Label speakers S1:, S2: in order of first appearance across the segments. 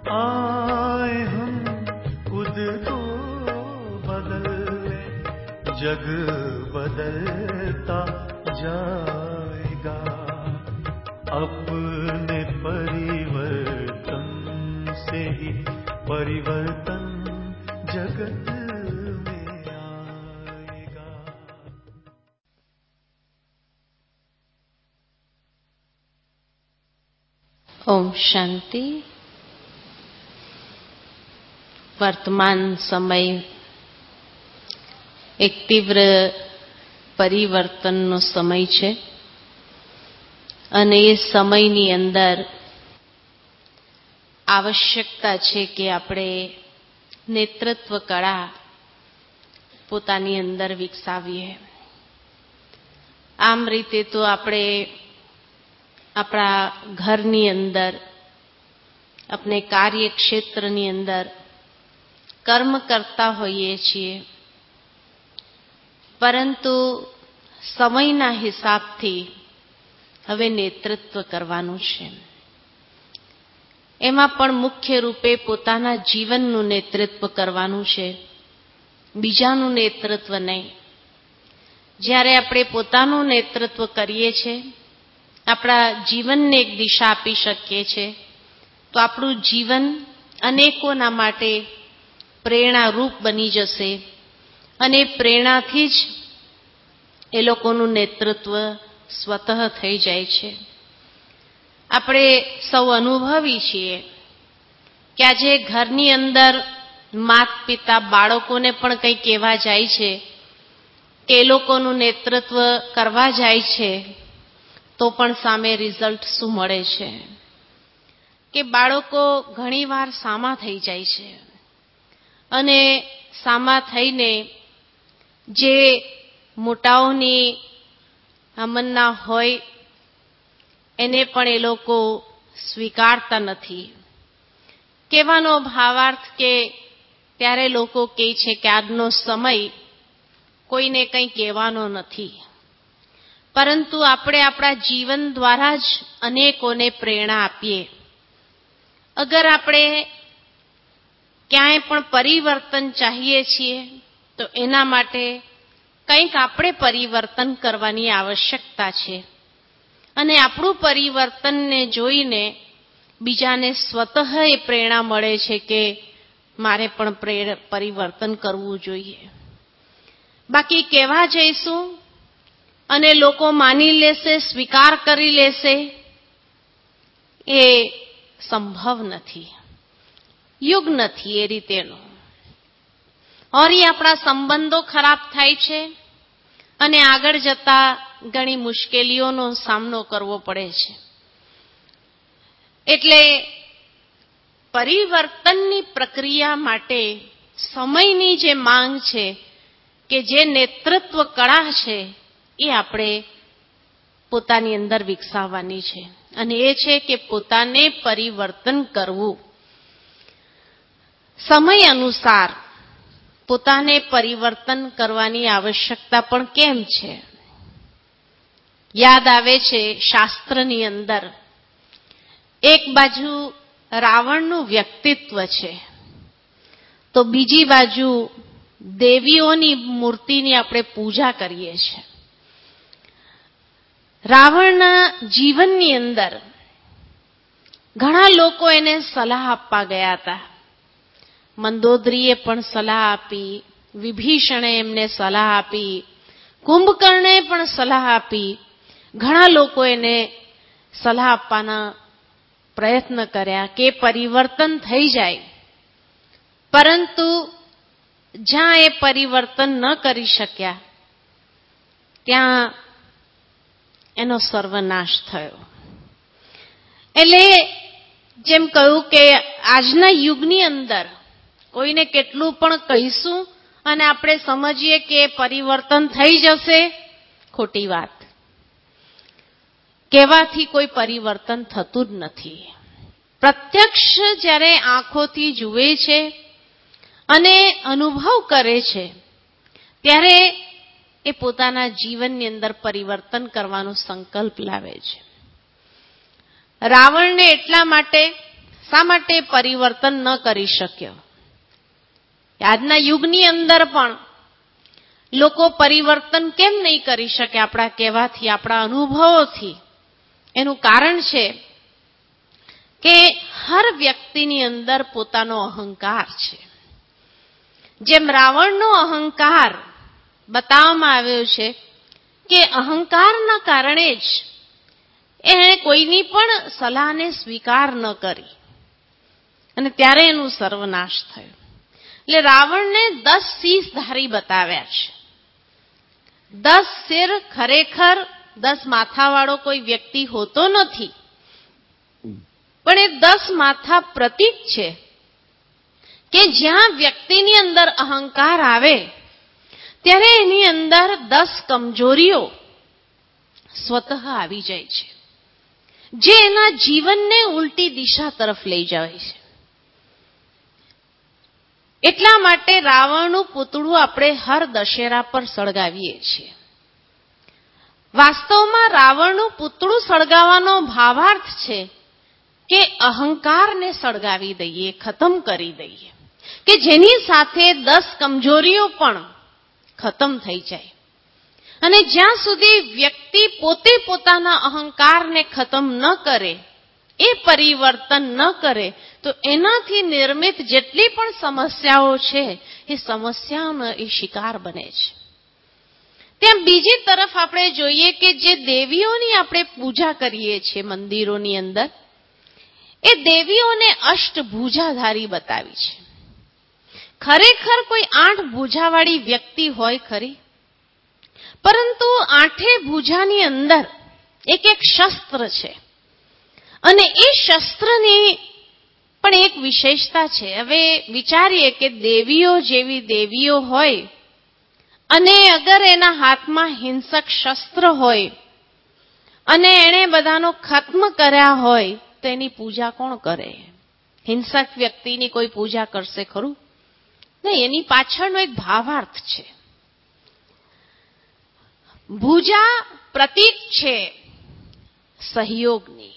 S1: आए हम खुद को बदलने, जग बदलता जाएगा। अपने परिवर्तन से ही परिवर्तन जगत में आएगा।
S2: ओम शांति। વર્તમાન સમય એક તીવ્ર પરિવર્તનનો સમય છે અને એ સમયની અંદર આવશ્યકતા છે કે આપણે નેતૃત્વ કળા પોતાની અંદર વિકસાવીએ. આમ રીતે તો આપણે આપણા ઘરની અંદર, આપણે કાર્યક્ષેત્રની અંદર કર્મ કરતા હોઈએ છીએ, પરંતુ સમયના હિસાબથી હવે નેતૃત્વ કરવાનું છે. એમાં પણ મુખ્ય રૂપે પોતાના જીવનનું નેતૃત્વ કરવાનું છે, બીજાનું નેતૃત્વ નહીં. જ્યારે આપણે પોતાનું નેતૃત્વ કરીએ છીએ, આપણા જીવનને એક દિશા આપી શકીએ છીએ, તો આપણું જીવન અનેકોના માટે પ્રેરણારૂપ બની જશે અને પ્રેરણાથી જ એ લોકોનું નેતૃત્વ સ્વતઃ થઈ જાય છે. આપણે સૌ અનુભવી છીએ કે આજે ઘરની અંદર માતા પિતા બાળકોને પણ કંઈ કહેવા જાય છે કે એ લોકોનું નેતૃત્વ કરવા જાય છે, તો પણ સામે રિઝલ્ટ શું મળે છે કે બાળકો ઘણીવાર સામા થઈ જાય છે અને સામા થઈને જે મોટાઓની અમલના હોય એને પણ એ લોકો સ્વીકારતા નથી. કહેવાનો ભાવાર્થ કે ત્યારે લોકો કહે છે કે આજનો સમય કોઈને કંઈ કહેવાનો નથી, પરંતુ આપણે આપણા જીવન દ્વારા જ અનેકોને પ્રેરણા આપીએ. અગર આપણે ક્યાંય પણ પરિવર્તન ચાહીએ છીએ તો એના માટે કંઈક આપણે પરિવર્તન કરવાની આવશ્યકતા છે અને આપણું પરિવર્તનને જોઈને બીજાને સ્વતઃ એ પ્રેરણા મળે છે કે મારે પણ પરિવર્તન કરવું જોઈએ. બાકી કહેવા જઈશું અને લોકો માની લેશે, સ્વીકાર કરી લેશે, એ સંભવ નથી, યુગ નથી એ રીતેનો. ઓર એ આપણા સંબંધો ખરાબ થાય છે અને આગળ જતા ઘણી મુશ્કેલીઓનો સામનો કરવો પડે છે. એટલે પરિવર્તનની પ્રક્રિયા માટે સમયની જે માંગ છે કે જે નેતૃત્વ કળા છે એ આપણે પોતાની અંદર વિકસાવવાની છે અને એ છે કે પોતાને પરિવર્તન કરવું. સમય અનુસાર પોતાને પરિવર્તન કરવાની આવશ્યકતા પણ કેમ છે? યાદ આવે છે શાસ્ત્રની અંદર એક બાજુ રાવણનું વ્યક્તિત્વ છે તો બીજી બાજુ દેવીઓની મૂર્તિની આપણે પૂજા કરીએ છીએ. રાવણના જીવનની અંદર ઘણા લોકો એને સલાહ આપવા ગયા હતા. મંદોદરીએ પણ સલાહ આપી, વિભીષણે એમને સલાહ આપી, કુંભકર્ણે પણ સલાહ આપી. ઘણા લોકો એને સલાહ આપવાના પ્રયત્ન કર્યા કે પરિવર્તન થઈ જાય, પરંતુ જ્યાં એ પરિવર્તન ન કરી શક્યા ત્યાં એનો સર્વનાશ થયો. એટલે જેમ કહ્યું કે આજના યુગની અંદર કોઈને કેટલું પણ કહીશું અને આપણે સમજીએ કે પરિવર્તન થઈ જશે, ખોટી વાત. કહેવાથી કોઈ પરિવર્તન થતું જ નથી. પ્રત્યક્ષ જ્યારે આંખોથી જુએ છે અને અનુભવ કરે છે ત્યારે એ પોતાના જીવનની અંદર પરિવર્તન કરવાનો સંકલ્પ લાવે છે. રાવણને એટલા માટે શા માટે પરિવર્તન ન કરી શક્યો? આજના યુગની અંદર પણ લોકો પરિવર્તન કેમ નહીં કરી શકે આપણા કહેવાથી, આપણા અનુભવોથી? એનું કારણ છે કે હર વ્યક્તિની અંદર પોતાનો અહંકાર છે. જેમ રાવણનો અહંકાર બતાવવામાં આવ્યો છે કે અહંકારના કારણે જ એણે કોઈની પણ સલાહને સ્વીકાર ન કરી અને ત્યારે એનું સર્વનાશ થયો. એટલે રાવણને 10 શીશધારી બતાવ્યા છે. 10 શિર ખરેખર 10 માથાવાળો કોઈ વ્યક્તિ હોતો નથી, પણ એ 10 માથા પ્રતીક છે કે જ્યાં વ્યક્તિની અંદર અહંકાર આવે ત્યારે એની અંદર 10 કમજોરીઓ સ્વતઃ આવી જાય છે, જે એના જીવનને ઉલટી દિશા તરફ લઈ જાય છે. એટલા માટે રાવણનું પૂતળું આપણે હર દશેરા પર સળગાવીએ છીએ. વાસ્તવમાં રાવણનું પૂતળું સળગાવવાનો ભાવાર્થ છે કે અહંકારને સળગાવી દઈએ, ખતમ કરી દઈએ, કે જેની સાથે 10 કમજોરીઓ પણ ખતમ થઈ જાય. અને જ્યાં સુધી વ્યક્તિ પોતે પોતાના અહંકારને ખતમ ન કરે, એ પરિવર્તન ન કરે, તો એનાથી નિર્મિત જેટલી પણ સમસ્યાઓ છે એ સમસ્યાઓનો એ શિકાર બને છે. ત્યાં બીજી તરફ આપણે જોઈએ કે જે દેવીઓની આપણે પૂજા કરીએ છીએ મંદિરોની અંદર, એ દેવીઓને અષ્ટભુજાધારી બતાવી છે. ખરેખર કોઈ 8 ભુજાવાળી વ્યક્તિ હોય ખરી? પરંતુ 8 ભુજાની અંદર એક શસ્ત્ર છે અને એ શસ્ત્રની પણ એક વિશેષતા છે. હવે વિચારીએ કે દેવીઓ જેવી દેવીઓ હોય અને અગર એના હાથમાં હિંસક શસ્ત્ર હોય અને એણે બધાનો ખત્મ કર્યા હોય તો એની પૂજા કોણ કરે? હિંસક વ્યક્તિની કોઈ પૂજા કરશે ખરું? નહીં. એની પાછળનો એક ભાવાર્થ છે. ભુજા પ્રતીક છે સહયોગની.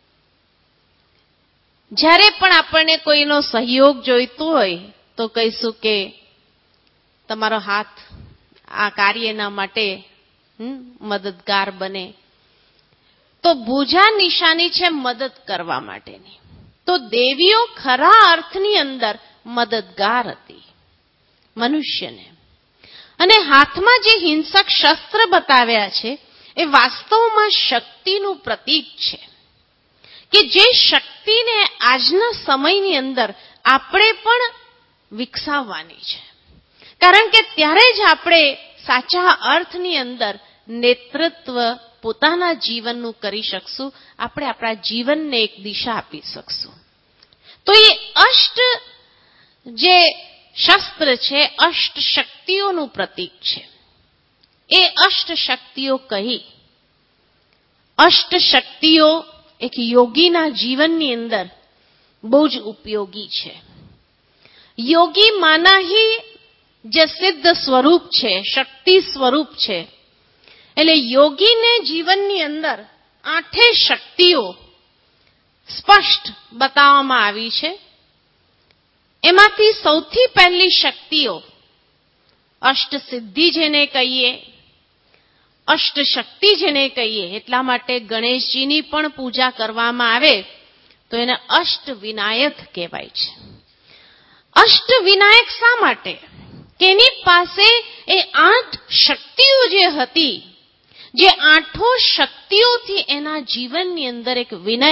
S2: જ્યારે પણ આપણને કોઈનો સહયોગ જોઈતો હોય તો કહીશું કે તમારો હાથ આ કાર્યના માટે મદદગાર બને. તો ભુજા નિશાની છે મદદ કરવા માટેની. તો દેવીઓ ખરા અર્થની અંદર મદદગાર હતી મનુષ્યને. અને હાથમાં જે હિંસક શસ્ત્ર બતાવ્યા છે એ વાસ્તવમાં શક્તિનું પ્રતીક છે, કે જે શક્તિને આજના સમયની અંદર આપણે પણ વિકસાવવાની છે. કારણ કે ત્યારે જ આપણે સાચા અર્થની અંદર નેતૃત્વ પોતાના જીવનનું કરી શકશું. આપણે આપણા જીવનને એક દિશા આપી શકશું. તો એ અષ્ટ જે શસ્ત્ર છે અષ્ટ શક્તિઓનું પ્રતીક છે. એ અષ્ટ શક્તિઓ કહી, અષ્ટ શક્તિઓ એક યોગીના જીવનની અંદર બહુ જ ઉપયોગી છે. યોગી માના હી જે સિદ્ધ સ્વરૂપ છે, શક્તિ સ્વરૂપ છે. એટલે યોગીને જીવનની અંદર 8 શક્તિઓ સ્પષ્ટ બતાવવામાં આવી છે. એમાંથી સૌથી પહેલી શક્તિઓ અષ્ટ સિદ્ધિ જેને કહીએ, અષ્ટ શક્તિ જેને કહીએ. એટલા માટે ગણેશજીની પણ પૂજા કરવામાં આવે તો એને અષ્ટ વિનાયક કહેવાય છે. અષ્ટ વિનાયક શા માટે? કે એની પાસે એ 8 શક્તિઓ જે હતી, જે 8 શક્તિઓથી એના જીવનની અંદર એક વિનય,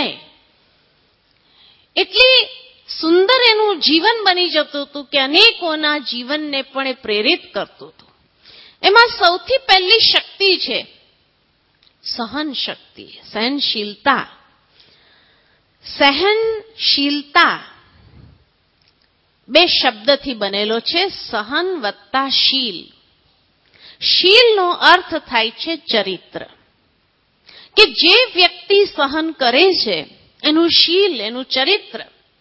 S2: એટલી સુંદર એનું જીવન બની જતું હતું કે અનેકોના જીવનને પણ એ પ્રેરિત કરતું હતું. એમાં સૌથી પહેલી શક્તિ છે સહન શક્તિ, સહનશીલતા. સહનશીલતા 2 શબ્દથી બનેલો છે, સહન વત્તા શીલ. શીલનો અર્થ થાય છે ચરિત્ર. કે જે વ્યક્તિ સહન કરે છે એનું શીલ, એનું ચરિત્ર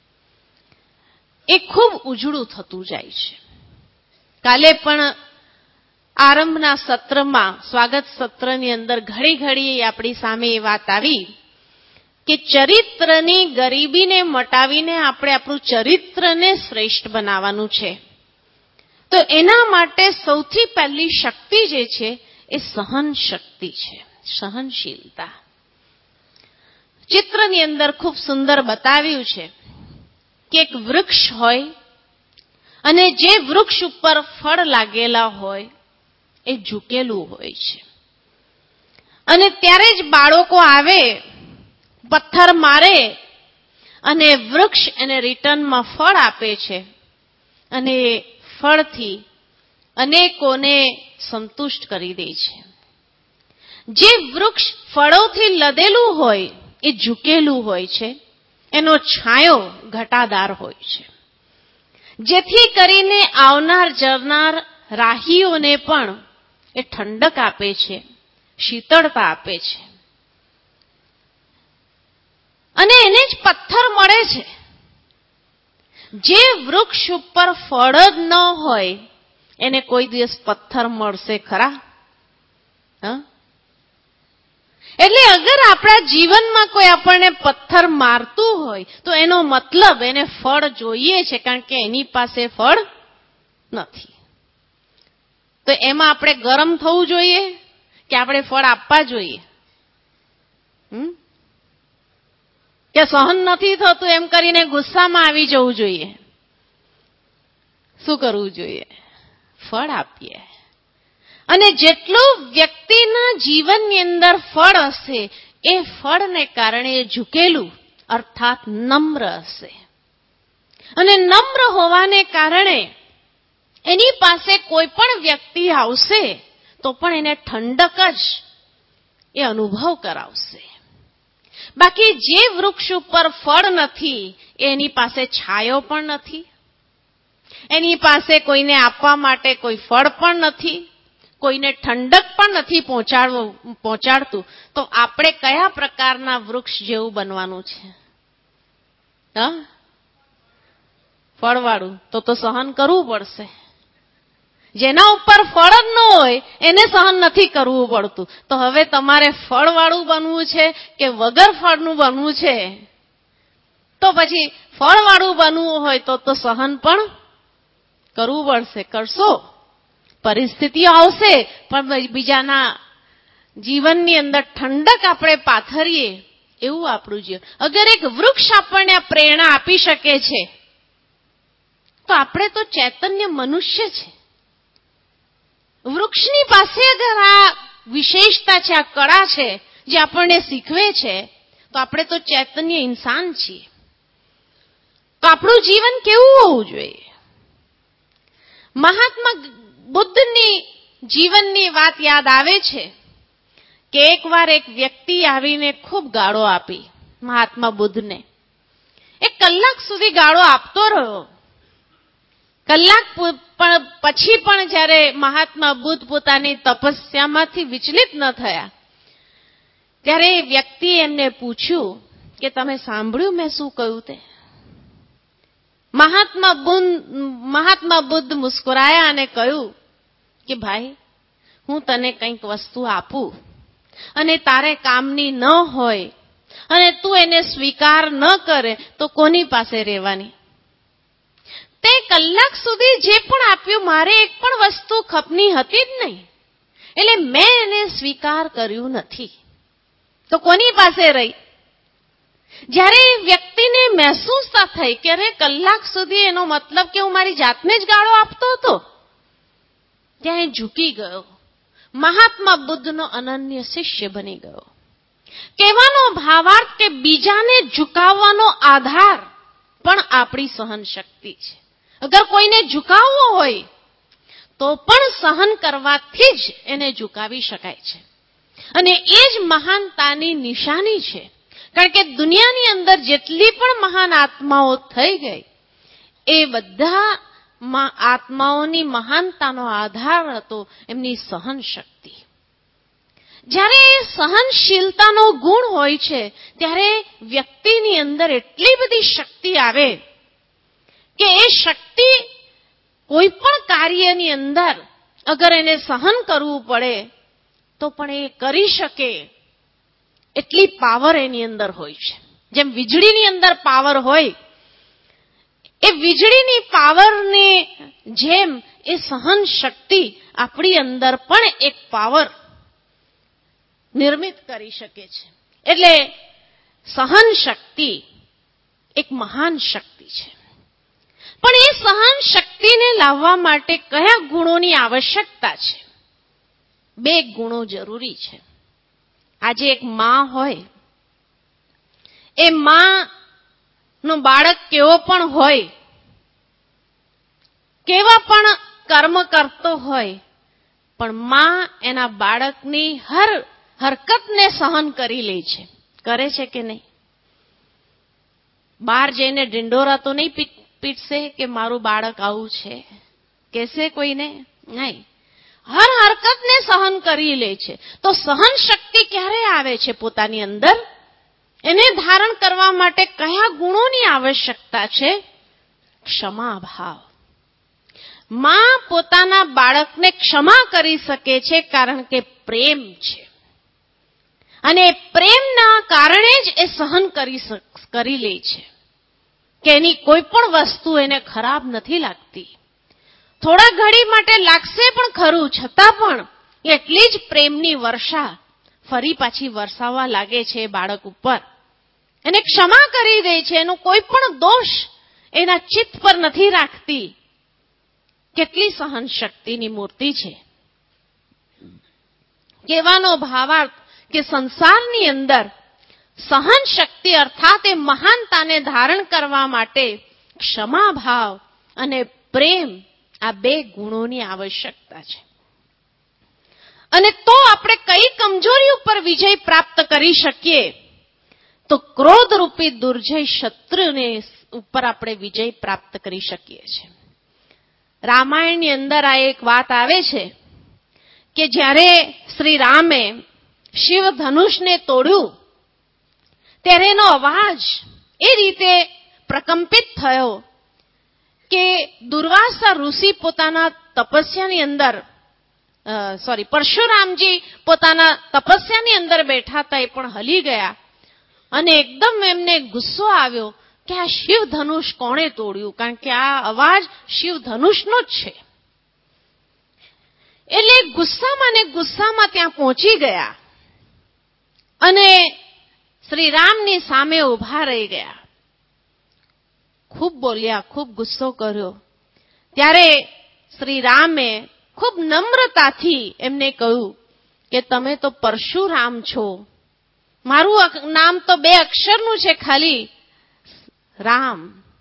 S2: એ ખૂબ ઉજળું થતું જાય છે. કાલે પણ આરંભના સત્રમાં, સ્વાગત સત્રની અંદર ઘડી ઘડી આપણી સામે એ વાત આવી કે ચરિત્રની ગરીબીને મટાવીને આપણે આપણું ચરિત્રને શ્રેષ્ઠ બનાવવાનું છે. તો એના માટે સૌથી પહેલી શક્તિ જે છે એ સહન શક્તિ છે, સહનશીલતા. ચિત્રની અંદર ખૂબ સુંદર બતાવ્યું છે કે એક વૃક્ષ હોય અને જે વૃક્ષ ઉપર ફળ લાગેલા હોય એ ઝૂકેલું હોય છે. અને ત્યારે જ બાળકો આવે, પથ્થર મારે અને વૃક્ષ એને રિટર્નમાં ફળ આપે છે અને ફળથી અનેકોને સંતુષ્ટ કરી દે છે. જે વૃક્ષ ફળોથી લદેલું હોય એ ઝૂકેલું હોય છે, એનો છાંયો ઘટાદાર હોય છે, જેથી કરીને આવનાર જનાર રાહીઓને પણ એ ઠંડક આપે છે, શીતળતા આપે છે. અને એને જ પથ્થર મળે છે. જે વૃક્ષ ઉપર ફળ જ ન હોય એને કોઈ દિવસ પથ્થર મળશે ખરા? એટલે અગર આપણા જીવનમાં કોઈ આપણને પથ્થર મારતું હોય તો એનો મતલબ એને ફળ જોઈએ છે, કારણ કે એની પાસે ફળ નથી. તો એમાં આપણે ગરમ થવું જોઈએ કે આપણે ફળ આપવા જોઈએ? કે સહન નથી થતું એમ કરીને ગુસ્સામાં આવી જવું જોઈએ? શું કરવું જોઈએ? ફળ આપીએ. અને જેટલું વ્યક્તિના જીવનની અંદર ફળ હશે એ ફળને કારણે ઝૂકેલું અર્થાત નમ્ર હશે. અને નમ્ર હોવાને કારણે એની પાસે કોઈ પણ વ્યક્તિ આવશે તો પણ એને ઠંડક જ એ અનુભવ કરાવશે. બાકી જે વૃક્ષ ઉપર ફળ નથી એની પાસે છાયો પણ નથી, એની પાસે કોઈને આપવા માટે કોઈ ફળ પણ નથી, કોઈને ઠંડક પણ નથી પહોંચાડતું, તો આપણે કયા પ્રકારના વૃક્ષ જેવું બનવાનું છે? ફળવાળું. તો સહન કરવું પડશે. જેના ઉપર ફળ જ ન હોય એને સહન નથી કરવું પડતું. તો હવે તમારે ફળવાળું બનવું છે કે વગર ફળનું બનવું છે? તો પછી ફળવાળું બનવું હોય તો સહન પણ કરવું પડશે. કરશો? પરિસ્થિતિઓ આવશે પણ બીજાના જીવનની અંદર ઠંડક આપણે પાથરીએ એવું આપણું જીવન. અગર એક વૃક્ષ આપણને પ્રેરણા આપી શકે છે તો આપણે તો ચૈતન્ય મનુષ્ય છે. વૃક્ષની પાસે અગર આ વિશેષતા છે, આ કળા છે જે આપણને શીખવે છે, તો આપણે તો ચૈતન્ય ઇન્સાન છીએ. તો આપણું જીવન કેવું હોવું જોઈએ? મહાત્મા બુદ્ધની જીવનની વાત યાદ આવે છે કે એકવાર એક વ્યક્તિ આવીને ખૂબ ગાળો આપી મહાત્મા બુદ્ધને. 1 કલાક સુધી ગાળો આપતો રહ્યો. કલાક પછી પણ જ્યારે મહાત્મા બુદ્ધ પોતાની તપસ્યામાંથી વિચલિત ન થયા ત્યારે એ વ્યક્તિએ એમને પૂછ્યું કે તમે સાંભળ્યું મેં શું કહ્યું તે? મહાત્મા બુદ્ધ મુસ્કુરાયા અને કહ્યું કે ભાઈ, હું તને કંઈક વસ્તુ આપું અને તારે કામની ન હોય અને તું એને સ્વીકાર ન કરે તો કોની પાસે રહેવાની? તે કલાક સુધી જે પણ આપ્યું મારે એક પણ વસ્તુ ખપની હતી જ નહીં, એટલે મેં એને સ્વીકાર કર્યું નથી. તો કોની પાસે રહી? જ્યારે એ વ્યક્તિને મહેસૂસ થઈ કે અરે કલાક સુધી એનો મતલબ કે હું મારી જાતને જ ગાળો આપતો હતો, ત્યાં એ ઝૂકી ગયો. મહાત્મા બુદ્ધનો અનન્ય શિષ્ય બની ગયો. કહેવાનો ભાવાર્થ કે બીજાને ઝુકાવવાનો આધાર પણ આપણી સહન શક્તિ છે. અગર કોઈને ઝુકાવવો હોય તો પણ સહન કરવાથી જ એને ઝુકાવી શકાય છે. અને એ જ મહાનતાની નિશાની છે. કારણ કે દુનિયાની અંદર જેટલી પણ મહાન આત્માઓ થઈ ગઈ એ બધા આત્માઓની મહાનતાનો આધાર હતો એમની સહન શક્તિ. જ્યારે એ સહનશીલતાનો ગુણ હોય છે ત્યારે વ્યક્તિની અંદર એટલી બધી શક્તિ આવે કે એ શક્તિ કોઈ પણ કાર્યની અંદર અગર એને સહન કરવું પડે તો પણ એ કરી શકે એટલી પાવર એની અંદર હોય છે. જેમ વીજળીની અંદર પાવર હોય, એ વીજળીની પાવરને જેમ એ સહન શક્તિ આપણી અંદર પણ એક પાવર નિર્મિત કરી શકે છે. એટલે સહન શક્તિ એક મહાન શક્તિ છે. પણ એ સહન શક્તિને લાવવા માટે કયા ગુણોની આવશ્યકતા છે? 2 ગુણો જરૂરી છે. આજે એક માં હોય, એ માં નો બાળક કેવો પણ હોય, કેવા પણ કર્મ કરતો હોય, પણ માં એના બાળકની હર હરકતને સહન કરી લે છે. કરે છે કે નહીં? બહાર જઈને ઢિંડોરા તો નહીં પીટશે કે મારું બાળક આવું છે, કહેશે કોઈને? નહીં. હર હરકતને સહન કરી લે છે. તો સહન શક્તિ ક્યારે આવે છે પોતાની અંદર? એને ધારણ કરવા માટે કયા ગુણોની આવશ્યકતા છે? ક્ષમા ભાવ. માં પોતાના બાળકને ક્ષમા કરી શકે છે કારણ કે પ્રેમ છે. અને પ્રેમના કારણે જ એ સહન કરી લે છે કે એની કોઈ પણ વસ્તુ એને ખરાબ નથી લાગતી. થોડા ઘડી માટે લાગશે પણ ખરું, છતાં પણ એટલી જ પ્રેમની વર્ષા ફરી પાછી વરસાવવા લાગે છે એ બાળક ઉપર. એને ક્ષમા કરી દે છે, એનો કોઈ પણ દોષ એના ચિત્ત પર નથી રાખતી. કેટલી સહન શક્તિની મૂર્તિ છે. કહેવાનો ભાવાર્થ કે સંસારની અંદર સહન શક્તિ અર્થાત એ મહાનતાને ધારણ કરવા માટે ક્ષમા ભાવ અને પ્રેમ, આ 2 ગુણોની આવશ્યકતા છે. અને તો આપણે કઈ કમજોરી ઉપર વિજય પ્રાપ્ત કરી શકીએ? તો ક્રોધ રૂપી દુર્જય શત્રુને ઉપર આપણે વિજય પ્રાપ્ત કરી શકીએ છીએ. રામાયણની અંદર આ એક વાત આવે છે કે જ્યારે શ્રી રામે શિવ ધનુષને તોડ્યું, ત્યારે એનો અવાજ એ રીતે પ્રકંપિત થયો કે દુર્વાસા ઋષિ પોતાના તપસ્યાની અંદર પરશુરામજી પોતાના તપસ્યાની અંદર બેઠા હતા, એ પણ હલી ગયા. અને એકદમ એમને ગુસ્સો આવ્યો કે આ શિવ ધનુષ કોણે તોડ્યું? કારણ કે આ અવાજ શિવ ધનુષનો જ છે. એટલે ગુસ્સામાં ત્યાં પહોંચી ગયા અને શ્રી રામની સામે ઊભા રહી ગયા. ખૂબ બોલ્યા, ખૂબ ગુસ્સો કર્યો. ત્યારે શ્રી રામે ખૂબ નમ્રતાથી એમને કહ્યું કે તમે તો પરશુરામ છો, મારું નામ તો 2 અક્ષરનું છે ખાલી, રામ.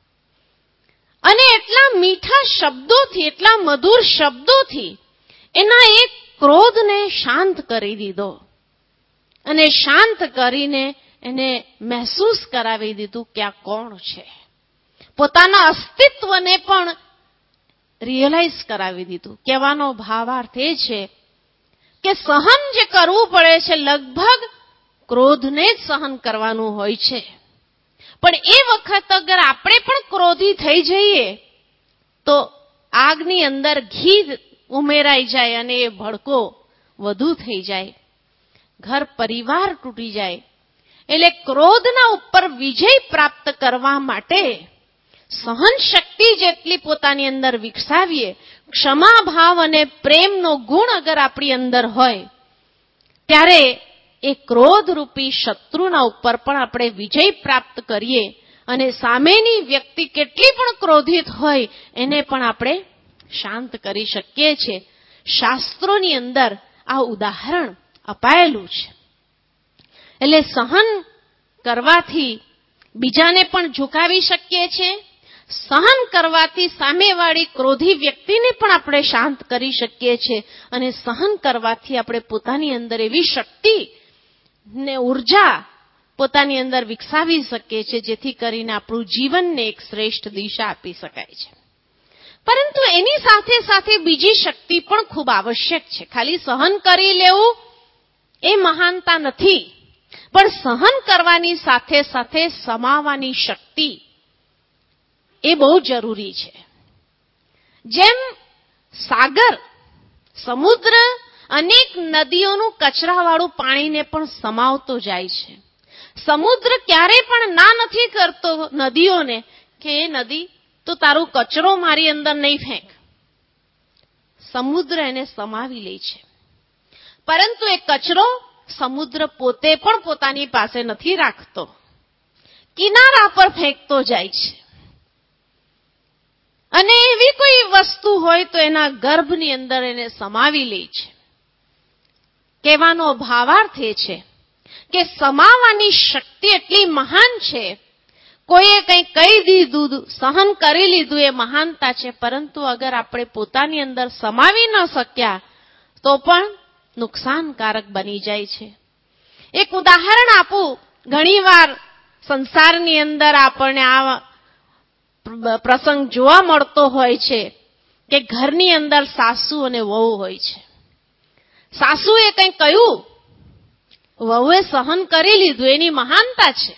S2: અને એટલા મીઠા શબ્દોથી, એટલા મધુર શબ્દોથી એના એક ક્રોધને શાંત કરી દીધો. અને શાંત કરીને એને મહેસૂસ કરાવી દીધું કે આ કોણ છે. પોતાના અસ્તિત્વને પણ રિયલાઇઝ કરાવી દીધું. કહેવાનો ભાવાર્થ એ છે કે સહન જે કરવું પડે છે, લગભગ ક્રોધને જ સહન કરવાનું હોય છે. પણ એ વખત અગર આપણે પણ ક્રોધી થઈ જઈએ તો આગની અંદર ઘી ઉમેરાઈ જાય અને એ ભડકો વધુ થઈ જાય, ઘર પરિવાર તૂટી જાય. એટલે ક્રોધના ઉપર વિજય પ્રાપ્ત કરવા માટે સહન શક્તિ જેટલી પોતાની અંદર વિકસાવીએ, ક્ષમા ભાવ અને પ્રેમનો ગુણ અગર આપણી અંદર હોય, ત્યારે એ ક્રોધ રૂપી શત્રુના ઉપર પણ આપણે વિજય પ્રાપ્ત કરીએ અને સામેની વ્યક્તિ કેટલી પણ ક્રોધિત હોય એને પણ આપણે શાંત કરી શકીએ છીએ. શાસ્ત્રોની અંદર આ ઉદાહરણ અપાયેલું છે. એટલે સહન કરવાથી બીજાને પણ ઝુકાવી શકીએ છીએ. સહન કરવાથી સામેવાળી ક્રોધી વ્યક્તિને પણ આપણે શાંત કરી શકીએ છીએ. અને સહન કરવાથી આપણે પોતાની અંદર એવી શક્તિ ને ઉર્જા પોતાની અંદર વિકસાવી શકીએ છીએ જેથી કરીને આપણું જીવનને એક શ્રેષ્ઠ દિશા આપી શકાય છે. પરંતુ એની સાથે સાથે બીજી શક્તિ પણ ખૂબ આવશ્યક છે. ખાલી સહન કરી લેવું એ મહાનતા નથી, પણ સહન કરવાની સાથે સાથે સમાવાની શક્તિ એ બહુ જરૂરી છે. જેમ સાગર, સમુદ્ર અનેક નદીઓનું કચરાવાળું પાણીને પણ સમાવતો જાય છે. સમુદ્ર ક્યારેય પણ ના નથી કરતો નદીઓને કે એ નદી તો તારું કચરો મારી અંદર નહીં ફેંક. સમુદ્ર એને સમાવી લે છે. પરંતુ એ કચરો સમુદ્ર પોતે પણ પોતાની પાસે નથી રાખતો, કિનારા પર ફેંકતો જાય છે. અને એવી કોઈ વસ્તુ હોય તો એના ગર્ભની અંદર એને સમાવી લે છે. કહેવાનો ભાવાર્થ એ છે કે સમાવવાની શક્તિ એટલી મહાન છે. કોઈએ કંઈ કહી દીધું, સહન કરી લીધું, એ મહાનતા છે. પરંતુ અગર આપણે પોતાની અંદર સમાવી ન શક્યા તો પણ નુકસાનકારક બની જાય છે. એક ઉદાહરણ આપું. ઘણીવાર સંસારની અંદર આપણને આ પ્રસંગ જોવા મળતો હોય છે કે ઘરની અંદર સાસુ અને વહુ હોય છે. સાસુએ કંઈ કહ્યું, વહુએ સહન કરી લીધું, એની મહાનતા છે.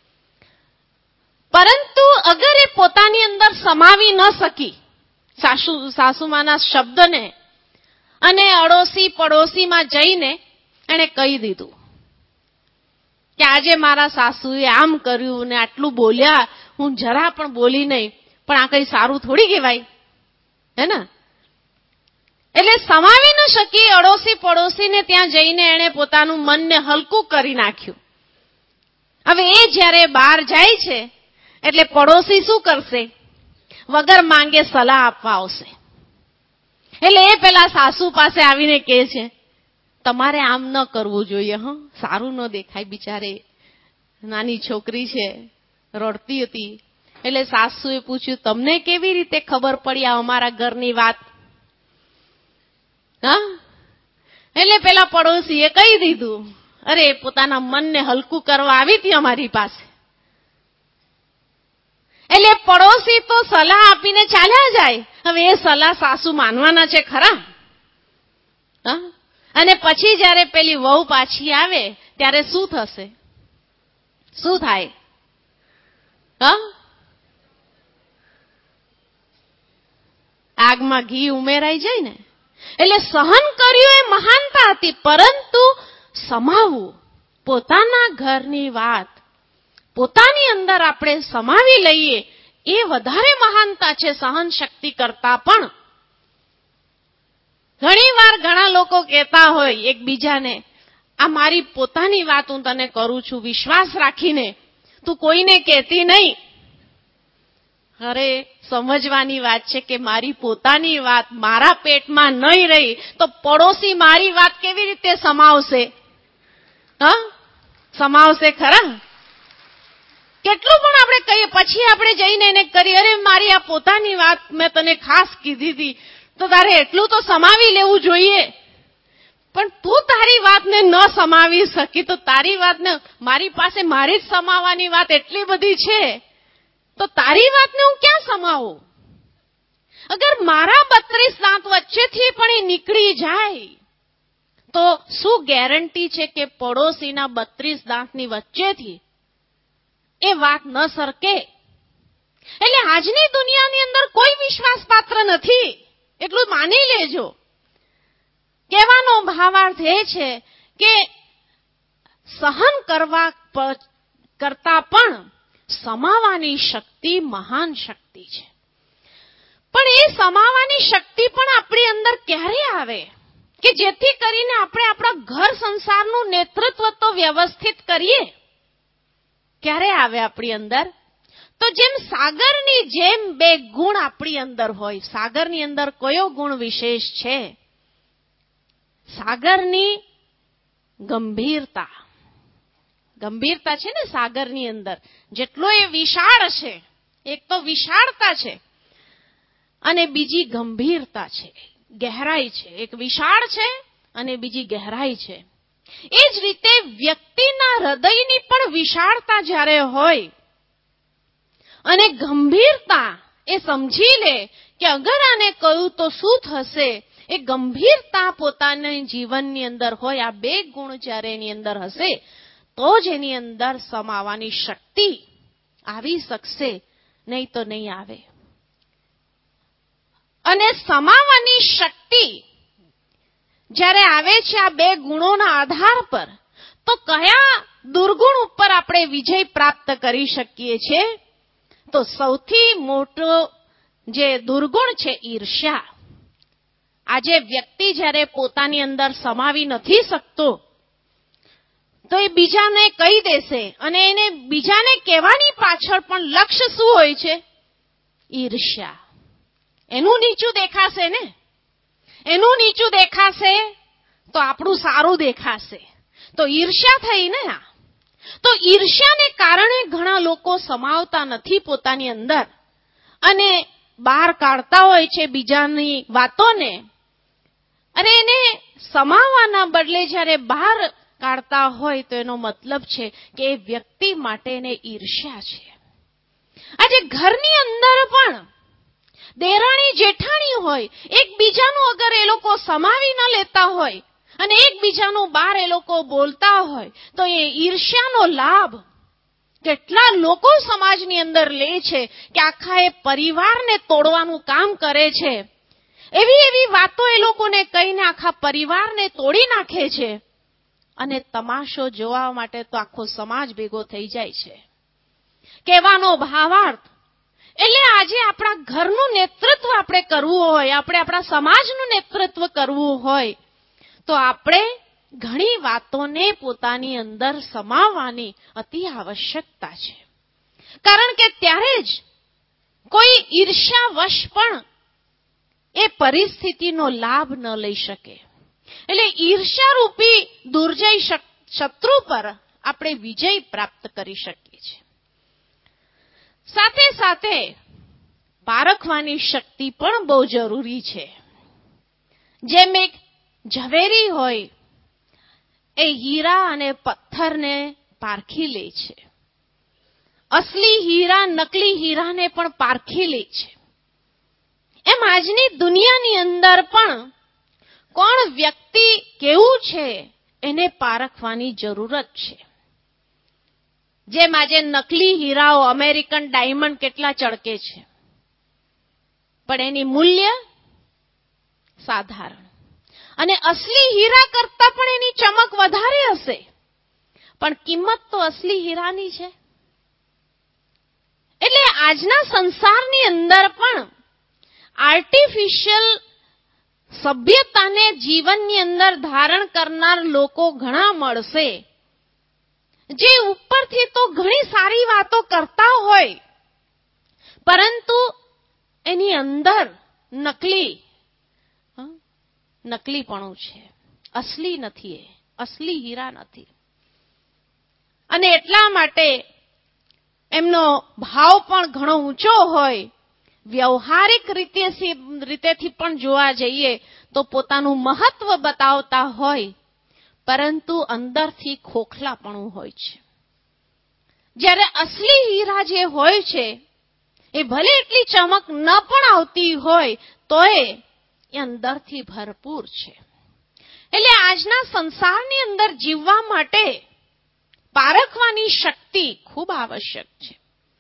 S2: પરંતુ અગર એ પોતાની અંદર સમાવી ન શકી સાસુમાના શબ્દને, અને અડોશી પડોશીમાં જઈને એણે કહી દીધું કે આજે મારા સાસુએ આમ કર્યું ને આટલું બોલ્યા, હું જરા પણ બોલી નહીં, પણ આ કઈ સારું થોડી કહેવાય, હે ને? એટલે સમાવી ન શકી અડોશી પડોશીને ત્યાં જઈને એણે પોતાનું મનને હલકું કરી નાખ્યું. હવે એ જ્યારે બહાર જાય છે એટલે પડોશી શું કરશે? વગર માંગે સલાહ આપવા આવશે. એટલે એ પેલા સાસુ પાસે આવીને કહે છે, તમારે આમ ન કરવું જોઈએ, સારું ન દેખાય, બિચારે નાની છોકરી છે, રડતી હતી. એટલે સાસુએ પૂછ્યું, તમને કેવી રીતે ખબર પડી આ અમારા ઘરની વાત? એટલે પેલા પડોશીએ કહી દીધું, અરે પોતાના મનને હલકું કરવા આવી હતી અમારી પાસે. એટલે પડોશી તો સલાહ આપીને ચાલ્યા જાય. હવે એ સલાહ સાસુ માનવાના છે ખરા? અને પછી જ્યારે પેલી વહુ પાછી આવે ત્યારે શું થશે? શું થાય? આગમાં ઘી ઉમેરાઈ જાય ને. એટલે સહન કર્યું એ મહાનતા હતી, પરંતુ સમાવવું, પોતાના ઘરની વાત પોતાની અંદર આપણે સમાવી લઈએ, એ વધારે મહાનતા છે સહન શક્તિ કરતા પણ. ઘણીવાર ઘણા લોકો કહેતા હોય એકબીજાને, આ મારી પોતાની વાત હું તને કરું છું વિશ્વાસ રાખીને, તું કોઈને કહેતી નહીં. અરે સમજવાની વાત છે કે મારી પોતાની વાત મારા પેટમાં નહીં રહી તો પડોશી મારી વાત કેવી રીતે સમાવશે? સમાવશે ખરા? કેટલું પણ આપણે કહીએ, પછી આપણે જઈને એને કરીએ, અરે મારી આ પોતાની વાત મેં તને ખાસ કીધી હતી, તો તારે એટલું તો સમાવી લેવું જોઈએ. પણ તું તારી વાતને ન સમાવી શકી તો તારી વાતને મારી પાસે મારી જ સમાવવાની વાત એટલી બધી છે, તો તારી વાતને હું ક્યાં સમાવું? અગર મારા 32 દાંત વચ્ચેથી પણ એ નીકળી જાય તો શું ગેરંટી છે કે પડોશીના 32 દાંતની વચ્ચેથી એ વાત ન સરકે? એટલે આજની દુનિયાની અંદર કોઈ વિશ્વાસપાત્ર નથી, એટલું માની લેજો. કહેવાનો ભાવાર્થ એ છે કે સહન કરતા પણ સમાવવાની શક્તિ મહાન શક્તિ છે. પણ એ સમાવવાની શક્તિ પણ આપણી અંદર ક્યારે આવે કે જેથી કરીને આપણે આપણા ઘર સંસારનું નેતૃત્વ તો વ્યવસ્થિત કરીએ? ક્યારે આવે આપણી અંદર? તો જેમ સાગરની જેમ બે ગુણ આપણી અંદર હોય. સાગરની અંદર કયો ગુણ વિશેષ છે? સાગરની ગંભીરતા. ગંભીરતા છે ને સાગરની અંદર, જેટલો એ વિશાળ છે, એક તો વિશાળતા છે અને બીજી ગંભીરતા છે, ગહેરાઈ છે. એક વિશાળ છે અને બીજી ગહેરાઈ છે. એ જ રીતે વ્યક્તિના હૃદયની પણ વિશાળતા જ્યારે હોય અને ગંભીરતા, એ સમજી લે કે અગર આને કહ્યું તો શું થશે, એ ગંભીરતા પોતાના જીવનની અંદર હોય, આ બે ગુણ જ્યારે એની અંદર હશે તો જ એની અંદર સમાવવાની શક્તિ આવી શકશે, નહીં તો નહીં આવે. અને સમાવવાની શક્તિ જ્યારે આવે છે આ બે ગુણોના આધાર પર, તો કયા દુર્ગુણ ઉપર આપણે વિજય પ્રાપ્ત કરી શકીએ છીએ? તો સૌથી મોટો જે દુર્ગુણ છે ઈર્ષ્યા. આજે વ્યક્તિ જ્યારે પોતાની અંદર સમાવી નથી શકતો, તો એ બીજાને કહી દેશે, અને એને બીજાને કહેવાની પાછળ પણ લક્ષ્ય શું હોય છે? ઈર્ષ્યા. એનું નીચું દેખાશે ને, એનું નીચું દેખાશે તો આપણું સારું દેખાશે. તો ઈર્ષ્યા થઈ ને આ. તો ઈર્ષ્યાને કારણે ઘણા લોકો સમાવતા નથી પોતાની અંદર, અને બહાર કાઢતા હોય છે બીજાની વાતોને. અને એને સમાવવાના બદલે જ્યારે બહાર કાઢતા હોય તો એનો મતલબ છે કે એ વ્યક્તિ માટે એને ઈર્ષ્યા છે. આજે ઘરની અંદર પણ દેરાણી જેઠાણી હોય, એકબીજાનું અગર એ લોકો સમાવી ન લેતા હોય અને એકબીજાનું બહાર એ લોકો બોલતા હોય, તો એ ઈર્ષ્યાનો લાભ કેટલા લોકો સમાજની અંદર લે છે કે આખા એ પરિવારને તોડવાનું કામ કરે છે. એવી એવી વાતો એ લોકોને કહીને આખા પરિવારને તોડી નાખે છે, અને તમાશો જોવા માટે તો આખો સમાજ ભેગો થઈ જાય છે. કહેવાનો ભાવાર્થ, એટલે આજે આપણા ઘરનું નેતૃત્વ આપણે કરવું હોય, આપણે આપણા સમાજનું નેતૃત્વ કરવું હોય, તો આપણે ઘણી વાતોને પોતાની અંદર સમાવવાની અતિ આવશ્યકતા છે. કારણ કે ત્યારે જ કોઈ ઈર્ષ્યાવશ પણ એ પરિસ્થિતિનો લાભ ન લઈ શકે. એટલે ઈર્ષ્યારૂપી દુર્જય શત્રુ પર આપણે વિજય પ્રાપ્ત કરી શકીએ છીએ. સાથે સાથે પારખવાની શક્તિ પણ બહુ જરૂરી છે. જેમ એક ઝવેરી હોય, એ હીરા અને પથ્થરને પારખી લે છે. અસલી હીરા નકલી હીરાને પણ પારખી લે છે. એમ આજની દુનિયાની અંદર પણ કોણ વ્યક્તિ કેવું છે એને પારખવાની જરૂરત છે. જેમ આજે નકલી હીરાઓ, અમેરિકન ડાયમંડ કેટલા ચળકે છે, પણ એની મૂલ્ય સાધારણ. અને અસલી હીરા કરતા પણ એની ચમક વધારે હશે, પણ કિંમત તો અસલી હીરાની છે. એટલે આજના સંસારની અંદર પણ આર્ટિફિશિયલ સભ્યતાને જીવનની અંદર ધારણ કરનાર લોકો ઘણા મળશે, જે ઉપરથી તો ઘણી સારી વાતો કરતા હોય, પરંતુ એની અંદર નકલીપણું છે. અસલી નથી, એ અસલી હીરા નથી. અને એટલા માટે એમનો ભાવ પણ ઘણો ઊંચો હોય. વ્યવહારિક રીતેથી પણ જોવા જઈએ તો પોતાનું મહત્વ બતાવતા હોય, પરંતુ અંદરથી ખોખલાપણું હોય છે. જ્યારે અસલી હીરા જે હોય છે, એ ભલે એટલી ચમક ન પણ આવતી હોય તો એ અંદરથી ભરપૂર છે. એટલે આજના સંસારની અંદર જીવવા માટે પારખવાની શક્તિ ખૂબ આવશ્યક છે.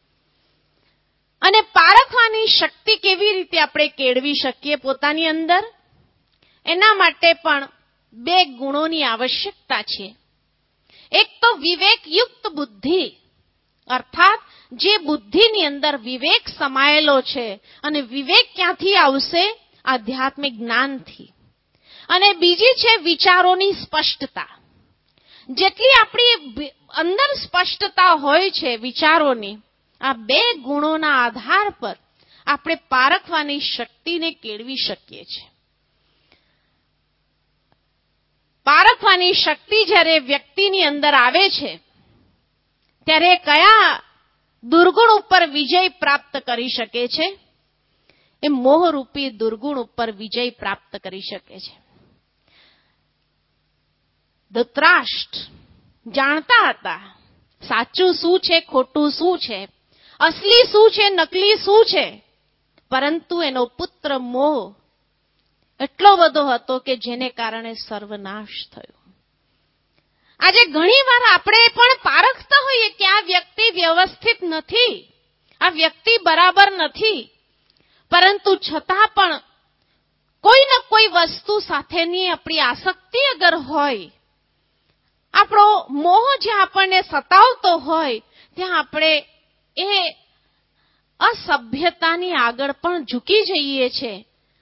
S2: અને પારખવાની શક્તિ કેવી રીતે આપણે કેળવી શકીએ પોતાની અંદર? એના માટે પણ બે ગુણોની આવશ્યકતા છે. એક તો વિવેકયુક્ત બુદ્ધિ, અર્થાત જે બુદ્ધિની અંદર વિવેક સમાયેલો છે. અને વિવેક ક્યાંથી આવશે? આધ્યાત્મિક જ્ઞાનથી. અને બીજી છે વિચારોની સ્પષ્ટતા. જેટલી આપણી અંદર સ્પષ્ટતા હોય છે વિચારોની, આ બે ગુણોના આધાર પર આપણે પારખવાની શક્તિને કેળવી શકીએ છીએ. પારખવાની શક્તિ જ્યારે વ્યક્તિની અંદર આવે છે, ત્યારે કયા દુર્ગુણ ઉપર વિજય પ્રાપ્ત કરી શકે છે? એ મોહરૂપી દુર્ગુણ ઉપર વિજય પ્રાપ્ત કરી શકે છે. ધૃતરાષ્ટ્ર જાણતા હતા સાચું શું છે, ખોટું શું છે, અસલી શું છે, નકલી શું છે, પરંતુ એનો પુત્ર મોહ એટલો બધો હતો કે જેને કારણે સર્વનાશ થયો. આજે ઘણી વાર આપણે પણ પારખતા હોઈએ કે આ વ્યક્તિ વ્યવસ્થિત નથી, આ વ્યક્તિ બરાબર નથી, પરંતુ છતાં પણ કોઈ ને કોઈ વસ્તુ સાથેની આપણી આસક્તિ અગર હોય, આપણો મોહ જ્યાં આપણને સતાવતો હોય, ત્યાં આપણે એ અસભ્યતાની આગળ પણ ઝૂકી જઈએ છીએ.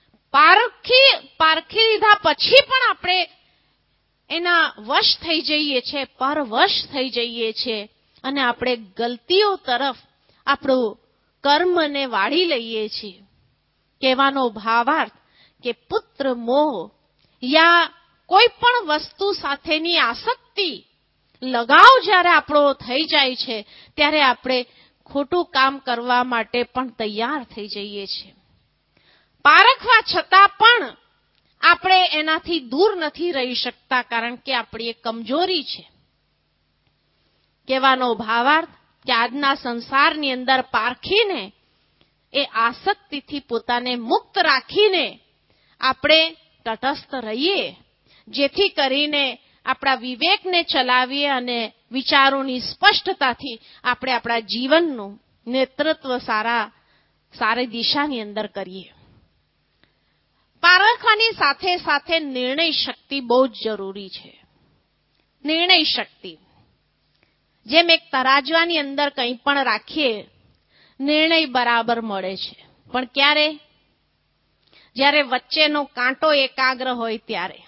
S2: પારખી લીધા પછી પણ આપણે એના વશ થઈ જઈએ છીએ, પરવશ થઈ જઈએ છીએ અને આપણે ગલતીઓ તરફ આપણું કર્મને વાળી લઈએ છીએ. કહેવાનો ભાવાર્થ કે પુત્ર મોહ યા કોઈ પણ વસ્તુ સાથેની આસક્તિ, લગાવ જ્યારે આપણો થઈ જાય છે, ત્યારે આપણે ખોટું કામ કરવા માટે પણ તૈયાર થઈ જઈએ છીએ. પારખવા છતાં પણ આપણે એનાથી દૂર નથી રહી શકતા, કારણ કે આપણી એક કમજોરી છે. કહેવાનો ભાવાર્થ કે આજના સંસારની અંદર પારખીને એ આસક્તિથી પોતાને મુક્ત રાખીને આપણે તટસ્થ રહીએ, જેથી કરીને આપણા વિવેકને ચલાવીએ અને વિચારોની સ્પષ્ટતાથી આપણે આપણા જીવનનું નેતૃત્વ સારી દિશાની અંદર કરીએ. પારખવાની સાથે સાથે નિર્ણય શક્તિ બહુ જ જરૂરી છે. નિર્ણય શક્તિ, જેમ એક તરાજવાની અંદર કંઈ પણ રાખીએ, નિર્ણય બરાબર મળે છે. પણ ક્યારે? જ્યારે વચ્ચેનો કાંટો એકાગ્ર હોય ત્યારે.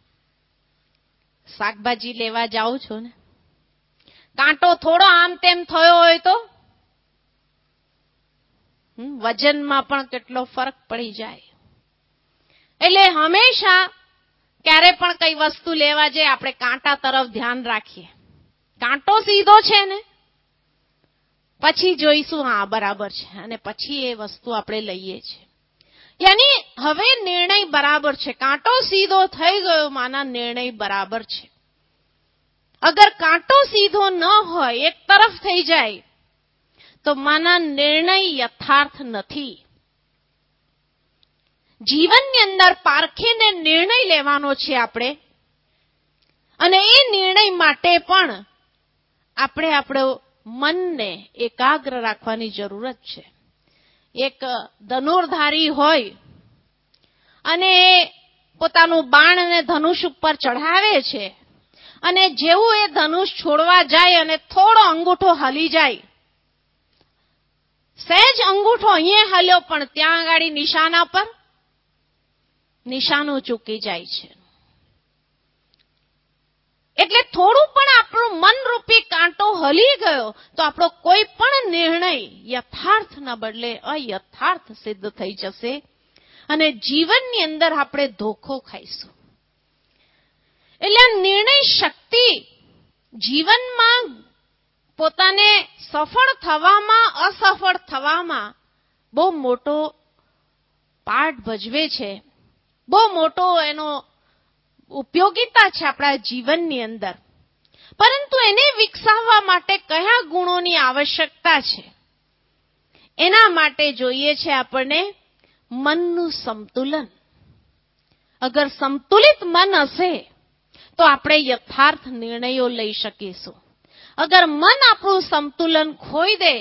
S2: શાકભાજી લેવા જાઓ છો ને, કાંટો થોડો આમ તેમ થયો હોય તો વજનમાં પણ કેટલો ફરક પડી જાય. એટલે હંમેશા ક્યારે પણ કઈ વસ્તુ લેવા જાય, આપણે કાંટા તરફ ધ્યાન રાખીએ. કાંટો સીધો છે ને, પછી જોઈશું હા બરાબર છે, અને પછી એ વસ્તુ આપણે લઈએ છીએ. યાની હવે નિર્ણય બરાબર છે, કાંટો સીધો થઈ ગયો, માના નિર્ણય બરાબર છે. અગર કાંટો સીધો ન હોય, એક તરફ થઈ જાય, તો માના નિર્ણય યથાર્થ નથી. જીવનની અંદર પારખીને નિર્ણય લેવાનો છે આપણે, અને એ નિર્ણય માટે પણ આપણે આપણો મનને એકાગ્ર રાખવાની જરૂરત છે. એક ધનુર્ધારી હોય અને પોતાનું બાણ અને ધનુષ ઉપર ચઢાવે છે, અને જેવું એ ધનુષ છોડવા જાય અને થોડો અંગૂઠો હલી જાય, સહેજ અંગૂઠો અહીંયા હલ્યો પણ ત્યાં આગળ નિશાના પર નિશાનું ચૂકી જાય છે. એટલે થોડું પણ આપણું મનરૂપી કાંટો હલી ગયો તો આપણો કોઈ પણ નિર્ણય યથાર્થના બદલે અયથાર્થ સિદ્ધ થઈ જશે અને જીવનની અંદર આપણે ધોખો ખાઈશું. એટલે નિર્ણય શક્તિ જીવનમાં પોતાને સફળ થવામાં, અસફળ થવામાં બહુ મોટો પાર્ટ ભજવે છે, બહુ મોટો એનો ઉપયોગિતા છે આપણા જીવનની અંદર. પરંતુ એને વિકસાવવા માટે કયા ગુણોની આવશ્યકતા છે? એના માટે જોઈએ છે આપણને મનનું સંતુલન. અગર સંતુલિત મન હશે તો આપણે યથાર્થ નિર્ણયો લઈ શકીશું. અગર મન આપણું સંતુલન ખોઈ દે,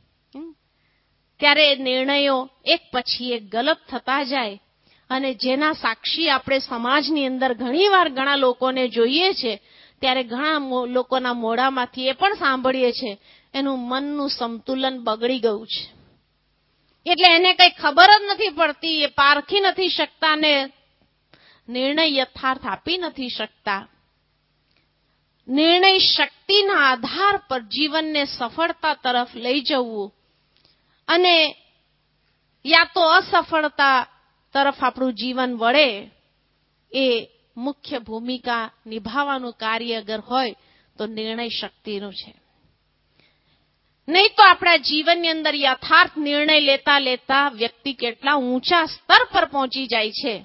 S2: ત્યારે નિર્ણયો એક પછી એક ગલત થતા જાય, અને જેના સાક્ષી આપણે સમાજની અંદર ઘણીવાર ઘણા લોકોને જોઈએ છે, ત્યારે ઘણા લોકોના મોઢામાંથી એ પણ સાંભળીએ છે, એનું મનનું સંતુલન બગડી ગયું છે. એટલે એને કઈ ખબર જ નથી પડતી, એ પારખી નથી શકતા ને નિર્ણય યથાર્થ આપી નથી શકતા. નિર્ણય શક્તિના આધાર પર જીવનને સફળતા તરફ લઈ જવું અને યા તો અસફળતા તરફ આપણું જીવન વળે, એ મુખ્ય ભૂમિકા નિભાવવાનું કાર્ય અગર હોય તો નિર્ણય શક્તિનું છે. નહીં તો આપણા જીવનની અંદર યથાર્થ નિર્ણય લેતા લેતા વ્યક્તિ કેટલા ઊંચા સ્તર પર પહોંચી જાય છે.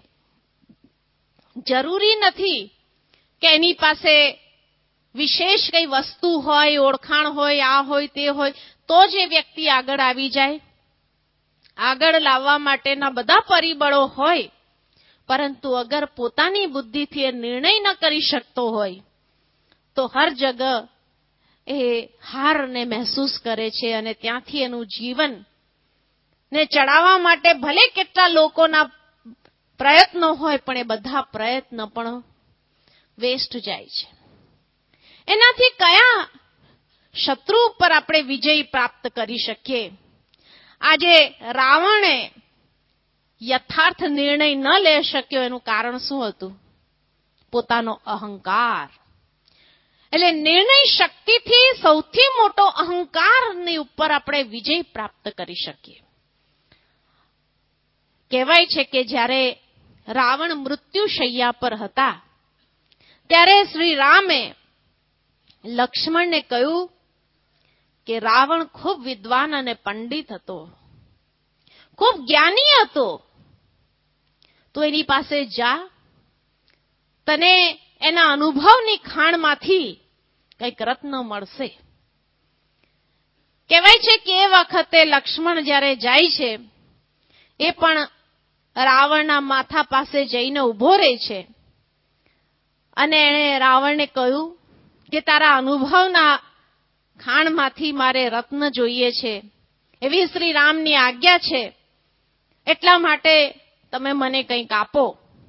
S2: જરૂરી નથી કે એની પાસે વિશેષ કઈ વસ્તુ હોય, ઓળખાણ હોય, આ હોય તે હોય તો જ એ વ્યક્તિ આગળ આવી જાય. આગળ લાવવા માટેના બધા પરિબળો હોય, પરંતુ અગર પોતાની બુદ્ધિથી એ નિર્ણય ન કરી શકતો હોય તો હર જગહ એ હારને મહેસૂસ કરે છે, અને ત્યાંથી એનું જીવન ને ચડાવવા માટે ભલે કેટલા લોકોના પ્રયત્નો હોય પણ એ બધા પ્રયત્ન પણ વેસ્ટ જાય છે. એનાથી કયા શત્રુ ઉપર આપણે વિજય પ્રાપ્ત કરી શકીએ? આજે રાવણે યથાર્થ નિર્ણય ન લઈ શક્યો એનું કારણ શું હતું? પોતાનો અહંકાર. એટલે નિર્ણય શક્તિથી સૌથી મોટો અહંકારની ઉપર આપણે વિજય પ્રાપ્ત કરી શકીએ. કહેવાય છે કે જ્યારે રાવણ મૃત્યુશૈયા પર હતા ત્યારે શ્રી રામે લક્ષ્મણને કહ્યું કે રાવણ ખૂબ વિદ્વાન અને પંડિત હતો, ખૂબ જ્ઞાની હતો, તો એની પાસે જા, તને એના અનુભવની ખાણમાંથી કંઈક રત્ન મળશે. કહેવાય છે કે એ વખતે લક્ષ્મણ જ્યારે જાય છે એ પણ રાવણના માથા પાસે જઈને ઊભો રહે છે અને એણે રાવણને કહ્યું કે તારા અનુભવના ખાણમાંથી મારે રત્ન જોઈએ છે, એવી શ્રી રામની આજ્ઞા છે, એટલા માટે તમે મને કંઈક આપો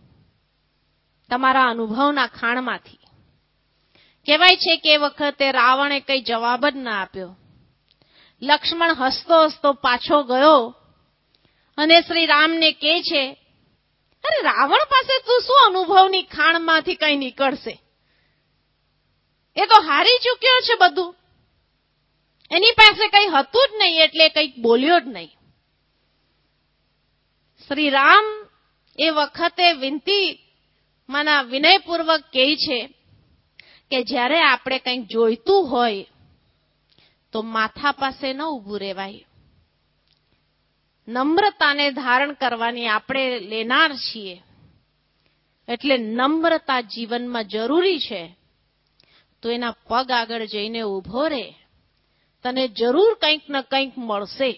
S2: તમારા અનુભવના ખાણમાંથી. કહેવાય છે કે એ વખતે રાવણે કંઈ જવાબ જ ના આપ્યો. લક્ષ્મણ હસતો હસતો પાછો ગયો અને શ્રી રામને કહે છે, અરે રાવણ પાસે તું શું અનુભવની ખાણમાંથી કંઈ નીકળશે? એ તો હારી ચૂક્યો છે બધું. એની પાસે કંઈ હતું જ નહીં એટલે કંઈક બોલ્યો જ નહીં. શ્રી રામ એ વખતે માના વિનયપૂર્વક કહે છે કે જ્યારે આપણે કંઈક જોઈતું હોય તો માથા પાસે ન ઊભું રહેવાય. નમ્રતાને ધારણ કરવાની આપણે લેનાર છીએ, એટલે નમ્રતા જીવનમાં જરૂરી છે. તો એના પગ આગળ જઈને ઊભો રહે, તને જરૂર કંઈક ને કંઈક મળશે.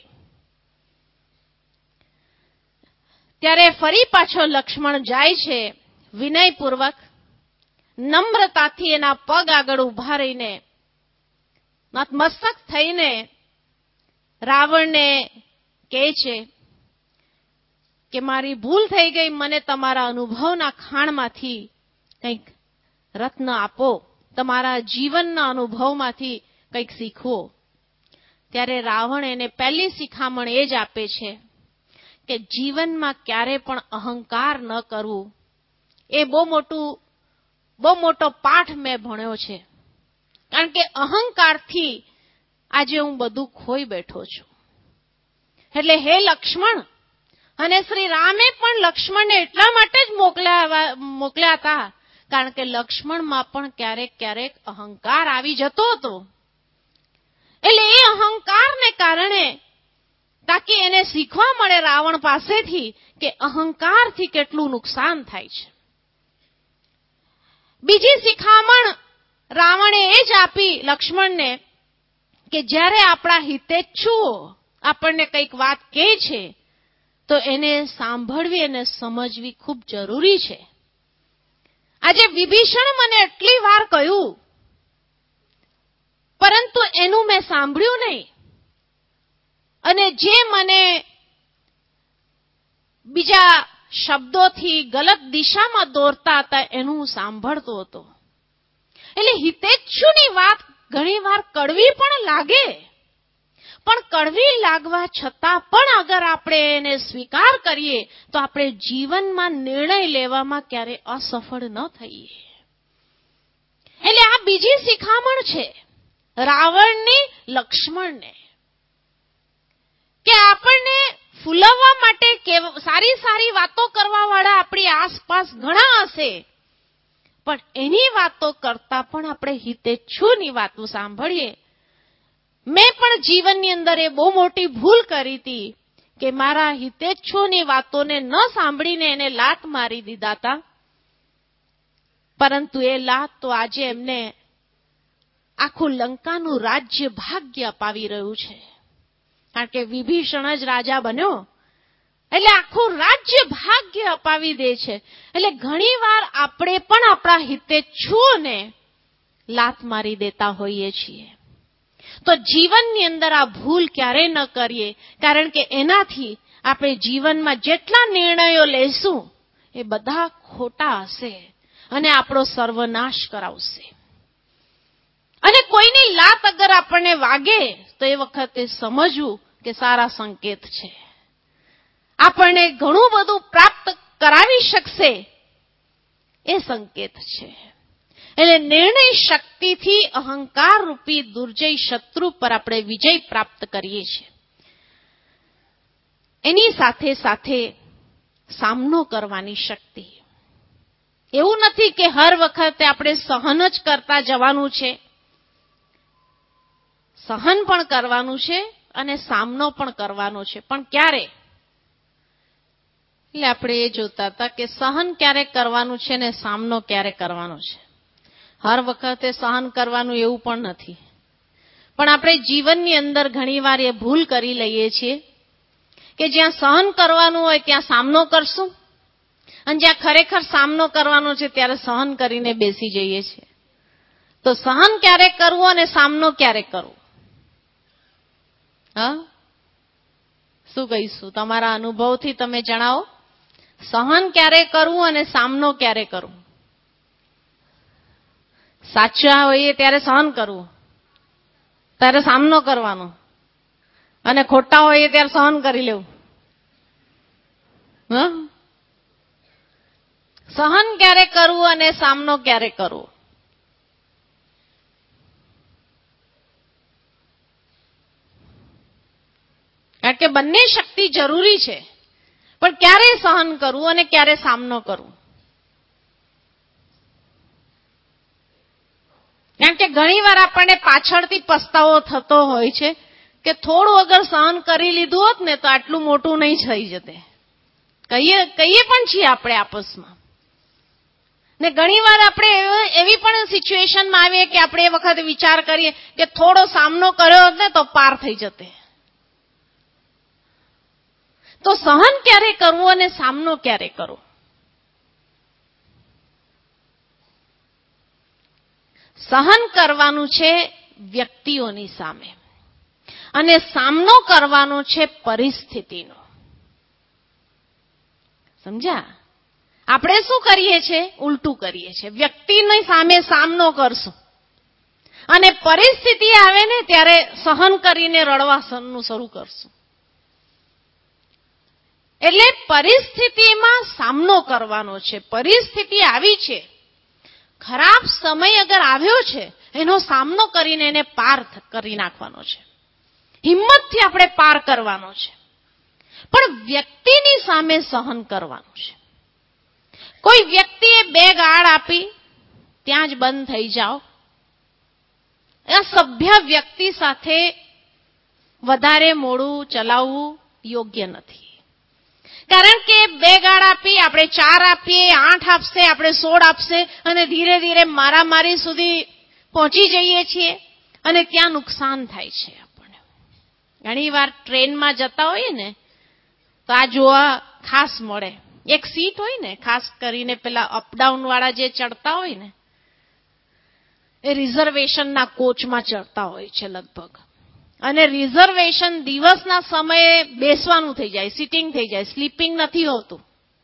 S2: ત્યારે ફરી પાછો લક્ષ્મણ જાય છે, વિનયપૂર્વક નમ્રતાથી એના પગ આગળ ઊભા રહીને નતમસ્તક થઈને રાવણને કહે છે કે મારી ભૂલ થઈ ગઈ, મને તમારા અનુભવના ખાણમાંથી કંઈક રત્ન આપો, તમારા જીવનના અનુભવમાંથી કંઈક શીખવો. ત્યારે રાવણ એને પહેલી શિખામણ એ જ આપે છે કે જીવનમાં ક્યારે પણ અહંકાર ન કરવું. એ બહુ મોટો પાઠ મેં ભણ્યો છે, કારણ કે અહંકારથી આજે હું બધું ખોઈ બેઠો છું. એટલે હે લક્ષ્મણ, અને શ્રી રામે પણ લક્ષ્મણને એટલા માટે જ મોકલ્યા હતા કારણ કે લક્ષ્મણમાં પણ ક્યારેક ક્યારેક અહંકાર આવી જતો હતો. એટલે એ અહંકારને કારણે તાકી એને શીખવા મળે રાવણ પાસેથી કે અહંકારથી કેટલું નુકસાન થાય છે. બીજી શિખામણ રાવણે એ જ આપી લક્ષ્મણને કે જ્યારે આપણા હિતેચ્છુઓ આપણને કંઈક વાત કહે છે તો એને સાંભળવી અને સમજવી ખૂબ જરૂરી છે. આજે વિભીષણ મને એટલી વાર કહ્યું, પરંતુ એનું મેં સાંભળ્યું નહીં, અને જે મને બીજા શબ્દોથી ગલત દિશામાં દોરતા હતા એનું હું સાંભળતો હતો. એટલે હિતેચ્છુની વાત ઘણીવાર કડવી પણ લાગે, પણ કડવી લાગવા છતાં પણ અગર આપણે એને સ્વીકાર કરીએ તો આપણે જીવનમાં નિર્ણય લેવામાં ક્યારે અસફળ ન થઈએ. એટલે આ બીજી શિખામણ છે રાવણની લક્ષ્મણને, કે આપણને ફૂલવવા માટે સારી સારી વાતો કરવા વાળા આપણી આસપાસ ઘણા હશે, પણ એની વાતો કરતા પણ આપણે હિતેચ્છુની વાતો સાંભળીએ. મેં પણ જીવનની અંદર એ બહુ મોટી ભૂલ કરી હતી કે મારા હિતેચ્છુની વાતોને ન સાંભળીને એને લાત મારી દીધા હતા, પરંતુ એ લાત તો આજે એમને આખું લંકાનું રાજ્ય ભાગ્ય અપાવી રહ્યું છે. કારણ કે વિભીષણ જ રાજા બન્યો એટલે આખું રાજ્ય ભાગ્ય અપાવી દે છે. એટલે ઘણીવાર આપણે પણ આપણા હિતેચ્છુઓને લાત મારી દેતા હોઈએ છીએ. તો જીવનની અંદર આ ભૂલ ક્યારેય ન કરીએ, કારણ કે એનાથી આપણે જીવનમાં જેટલા નિર્ણયો લેશું એ બધા ખોટા હશે અને આપણો સર્વનાશ કરાવશે. અને કોઈની લાત અગર આપણને વાગે તો એ વખતે સમજવું કે સારા સંકેત છે, આપણને ઘણું બધું પ્રાપ્ત કરાવી શકશે એ સંકેત છે. એટલે નિર્ણય શક્તિથી અહંકાર રૂપી દુર્જય શત્રુ પર આપણે વિજય પ્રાપ્ત કરીએ છીએ. એની સાથે સાથે સામનો કરવાની શક્તિ. એવું નથી કે હર વખતે આપણે સહન જ કરતા જવાનું છે. સહન પણ કરવાનું છે અને સામનો પણ કરવાનો છે, પણ ક્યારે? એટલે આપણે એ જોતા હતા કે સહન ક્યારે કરવાનું છે ને સામનો ક્યારે કરવાનો છે. હર વખતે સહન કરવાનું એવું પણ નથી, પણ આપણે જીવનની અંદર ઘણીવાર એ ભૂલ કરી લઈએ છીએ કે જ્યાં સહન કરવાનું હોય ત્યાં સામનો કરશું, અને જ્યાં ખરેખર સામનો કરવાનો છે ત્યારે સહન કરીને બેસી જઈએ છીએ. તો સહન ક્યારે કરવું અને સામનો ક્યારે કરવો? હા, શું કહીશું? તમારા અનુભવથી તમે જણાવો. સહન ક્યારે કરવું અને સામનો ક્યારે કરવો? સાચા હોઈએ ત્યારે સહન કરવું, ત્યારે સામનો કરવાનો, અને ખોટા હોઈએ ત્યારે સહન કરી લેવું. સહન ક્યારે કરવું અને સામનો ક્યારે કરવો? કારણ કે બંને શક્તિ જરૂરી છે, પણ ક્યારે સહન કરવું અને ક્યારે સામનો કરવું? કારણ કે ઘણીવાર આપણને પાછળથી પસ્તાવો થતો હોય છે કે થોડું અગર સહન કરી લીધું હોત ને તો આટલું મોટું નહીં થઈ જતે. કહીએ પણ છીએ આપણે આપસમાં. ને ઘણીવાર આપણે એવી પણ સિચ્યુએશનમાં આવીએ કે આપણે એ વખતે વિચાર કરીએ કે થોડો સામનો કર્યો હોત ને તો પાર થઈ જતે. તો સહન ક્યારે કરવું અને સામનો ક્યારે કરવો? સહન કરવાનું છે વ્યક્તિઓની સામે અને સામનો કરવાનો છે પરિસ્થિતિનો. સમજ્યા? આપણે શું કરીએ છીએ? ઉલટું કરીએ છીએ. વ્યક્તિની સામે સામનો કરશું અને પરિસ્થિતિ આવે ને ત્યારે સહન કરીને રડવાનું શરૂ કરશું. એટલે પરિસ્થિતિમાં સામનો કરવાનો છે. પરિસ્થિતિ આવી છે, ખરાબ સમય અગર આવ્યો છે, એનો સામનો કરીને એને પાર કરી નાખવાનો છે. હિંમતથી આપણે પાર કરવાનો છે, પણ વ્યક્તિની સામે સહન કરવાનું છે. કોઈ વ્યક્તિએ બે ગાળ આપી ત્યાં જ બંધ થઈ જાઓ. આ સભ્ય વ્યક્તિ સાથે વધારે મોડું ચલાવવું યોગ્ય નથી. કારણ કે બે ગાળ આપી, આપણે 4 આપીએ, 8 આપશે, આપણે 16 આપશે અને ધીરે ધીરે મારામારી સુધી પહોંચી જઈએ છીએ અને ત્યાં નુકસાન થાય છે આપણને. ઘણીવાર ટ્રેનમાં જતા હોઈએ ને તો આ જોવા ખાસ મળે. એક સીટ હોય ને, ખાસ કરીને પેલા અપડાઉન વાળા જે ચડતા હોય ને એ રિઝર્વેશનના કોચમાં ચડતા હોય છે લગભગ. અને રિઝર્વેશન દિવસના સમયે બેસવાનું થઈ જાય, સિટિંગ થઈ જાય, સ્લીપિંગ નથી હોતું.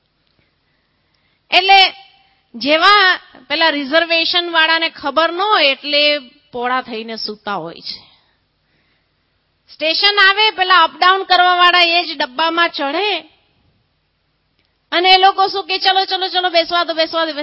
S2: એટલે જેવા પેલા રિઝર્વેશન વાળાને ખબર ન હોય એટલે પોળા થઈને સૂતા હોય છે. સ્ટેશન આવે, પેલા અપડાઉન કરવા વાળા એ જ ડબ્બામાં ચઢે અને એ લોકો શું કે ચલો ચલો ચલો બેસવા દો.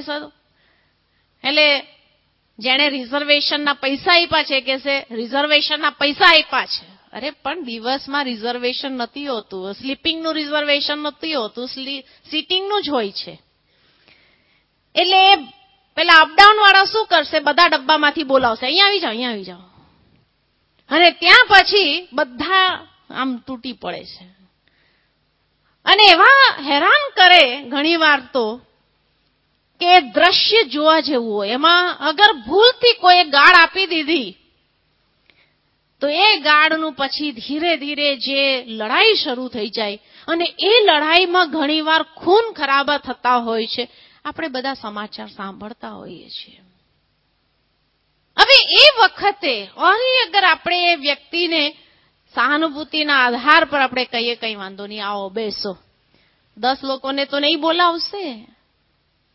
S2: એટલે જેણે રિઝર્વેશનના પૈસા આપ્યા છે કે છે રિઝર્વેશનના પૈસા આપ્યા છે. અરે પણ દિવસમાં રિઝર્વેશન નથી હોતું, સ્લીપિંગનું રિઝર્વેશન નથી હોતું, સિટિંગનું જ હોય છે. એટલે પેલા અપડાઉન વાળા શું કરશે? બધા ડબ્બામાંથી બોલાવશે, અહીંયા આવી જાઓ, અહીંયા આવી જાઓ. અને ત્યાં પછી બધા આમ તૂટી પડે છે અને એવા હેરાન કરે ઘણીવાર તો કે દ્રશ્ય જોવા જેવું હોય. એમાં અગર ભૂલથી કોઈ ગાળ આપી દીધી તો એ ગાળનું પછી ધીરે ધીરે જે લડાઈ શરૂ થઈ જાય અને એ લડાઈમાં ઘણીવાર ખૂન ખરાબા થતા હોય છે. આપણે બધા સમાચાર સાંભળતા હોઈએ છીએ. હવે એ વખતે અગર આપણે એ વ્યક્તિને સહાનુભૂતિના આધાર પર આપણે કહીએ કંઈ વાંધો નહીં, આવો બેસો, 10 લોકોને તો નહીં બોલાવશે,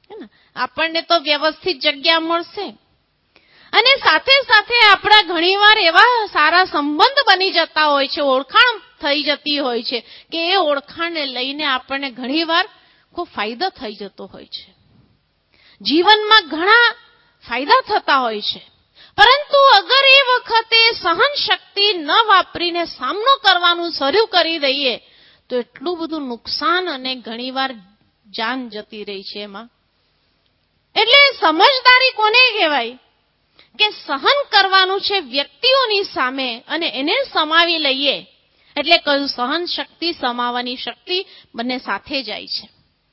S2: આપણને તો વ્યવસ્થિત જગ્યા મળશે, અને સાથે સાથે આપણા ઘણીવાર એવા સારા સંબંધ બની જતા હોય છે, ઓળખાણ થઈ જતી હોય છે કે એ ઓળખાણને લઈને આપણને ઘણીવાર ખૂબ ફાયદો થઈ જતો હોય છે. જીવનમાં ઘણા ફાયદા થતા હોય છે, પરંતુ અગર એ વખતે સહન શક્તિ ન વાપરીને સામનો કરવાનું શરૂ કરી દઈએ તો એટલું બધું નુકસાન અને ઘણીવાર જાન જતી રહી છે એમાં. એટલે સમજદારી કોને કહેવાય કે સહન કરવાનું છે વ્યક્તિઓની સામે અને એને સમાવી લઈએ, એટલે કહ્યું સહન શક્તિ સમાવવાની શક્તિ બંને સાથે જાય છે.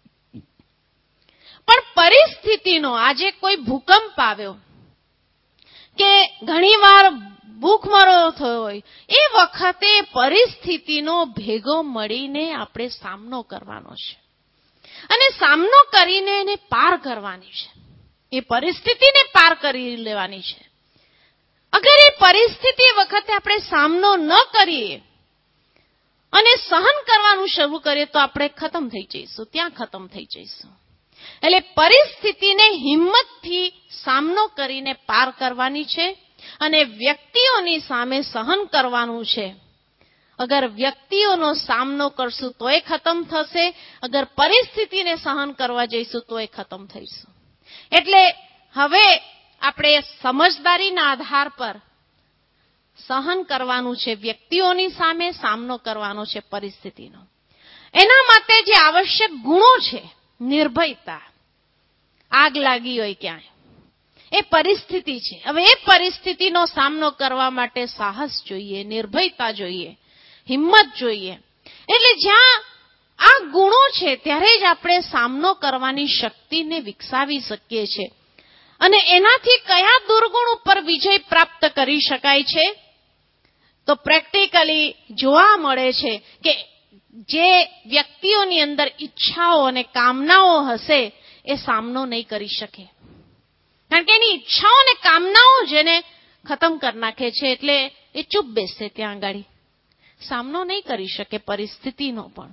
S2: પણ પરિસ્થિતિનો, આજે કોઈ ભૂકંપ આવ્યો કે ઘણીવાર ભૂખમરો થયો હોય, એ વખતે પરિસ્થિતિનો ભેગો મળીને આપણે સામનો કરવાનો છે અને સામનો કરીને એને પાર કરવાની છે. એ પરિસ્થિતિને પાર કરી લેવાની છે. અગર એ પરિસ્થિતિ વખતે આપણે સામનો ન કરીએ અને સહન કરવાનું શરૂ કરીએ તો આપણે ખતમ થઈ જઈશું, ત્યાં ખતમ થઈ જઈશું. એટલે પરિસ્થિતિને હિંમતથી સામનો કરીને પાર કરવાની છે અને વ્યક્તિઓની સામે સહન કરવાનું છે. અગર વ્યક્તિઓનો સામનો કરશું તો એ ખતમ થશે, અગર પરિસ્થિતિને સહન કરવા જઈશું તો એ ખતમ થઈશું. એટલે હવે આપણે સમજદારીના આધાર પર સહન કરવાનું છે, વ્યક્તિઓની સામે સામનો કરવાનો છે પરિસ્થિતિનો. એના માટે જે આવશ્યક ગુણો છે, નિર્ભયતા, આગ લાગી હોય ક્યાંય, એ પરિસ્થિતિ છે. હવે એ પરિસ્થિતિનો સામનો કરવા માટે સાહસ જોઈએ, નિર્ભયતા જોઈએ, હિંમત જોઈએ. એટલે જ્યાં આ ગુણો છે ત્યારે જ આપણે સામનો કરવાની શક્તિને વિકસાવી શકીએ છીએ. અને એનાથી કયા દુર્ગુણ ઉપર વિજય પ્રાપ્ત કરી શકાય છે? તો પ્રેક્ટિકલી જોવા મળે છે કે જે વ્યક્તિઓની અંદર ઈચ્છાઓ અને કામનાઓ હશે એ સામનો નહીં કરી શકે, કારણ કે એની ઈચ્છાઓ અને કામનાઓ જેને ખતમ કરી નાખે છે. એટલે એ ચૂપ બેસે, ત્યાં આગળ સામનો નહીં કરી શકે પરિસ્થિતિનો પણ.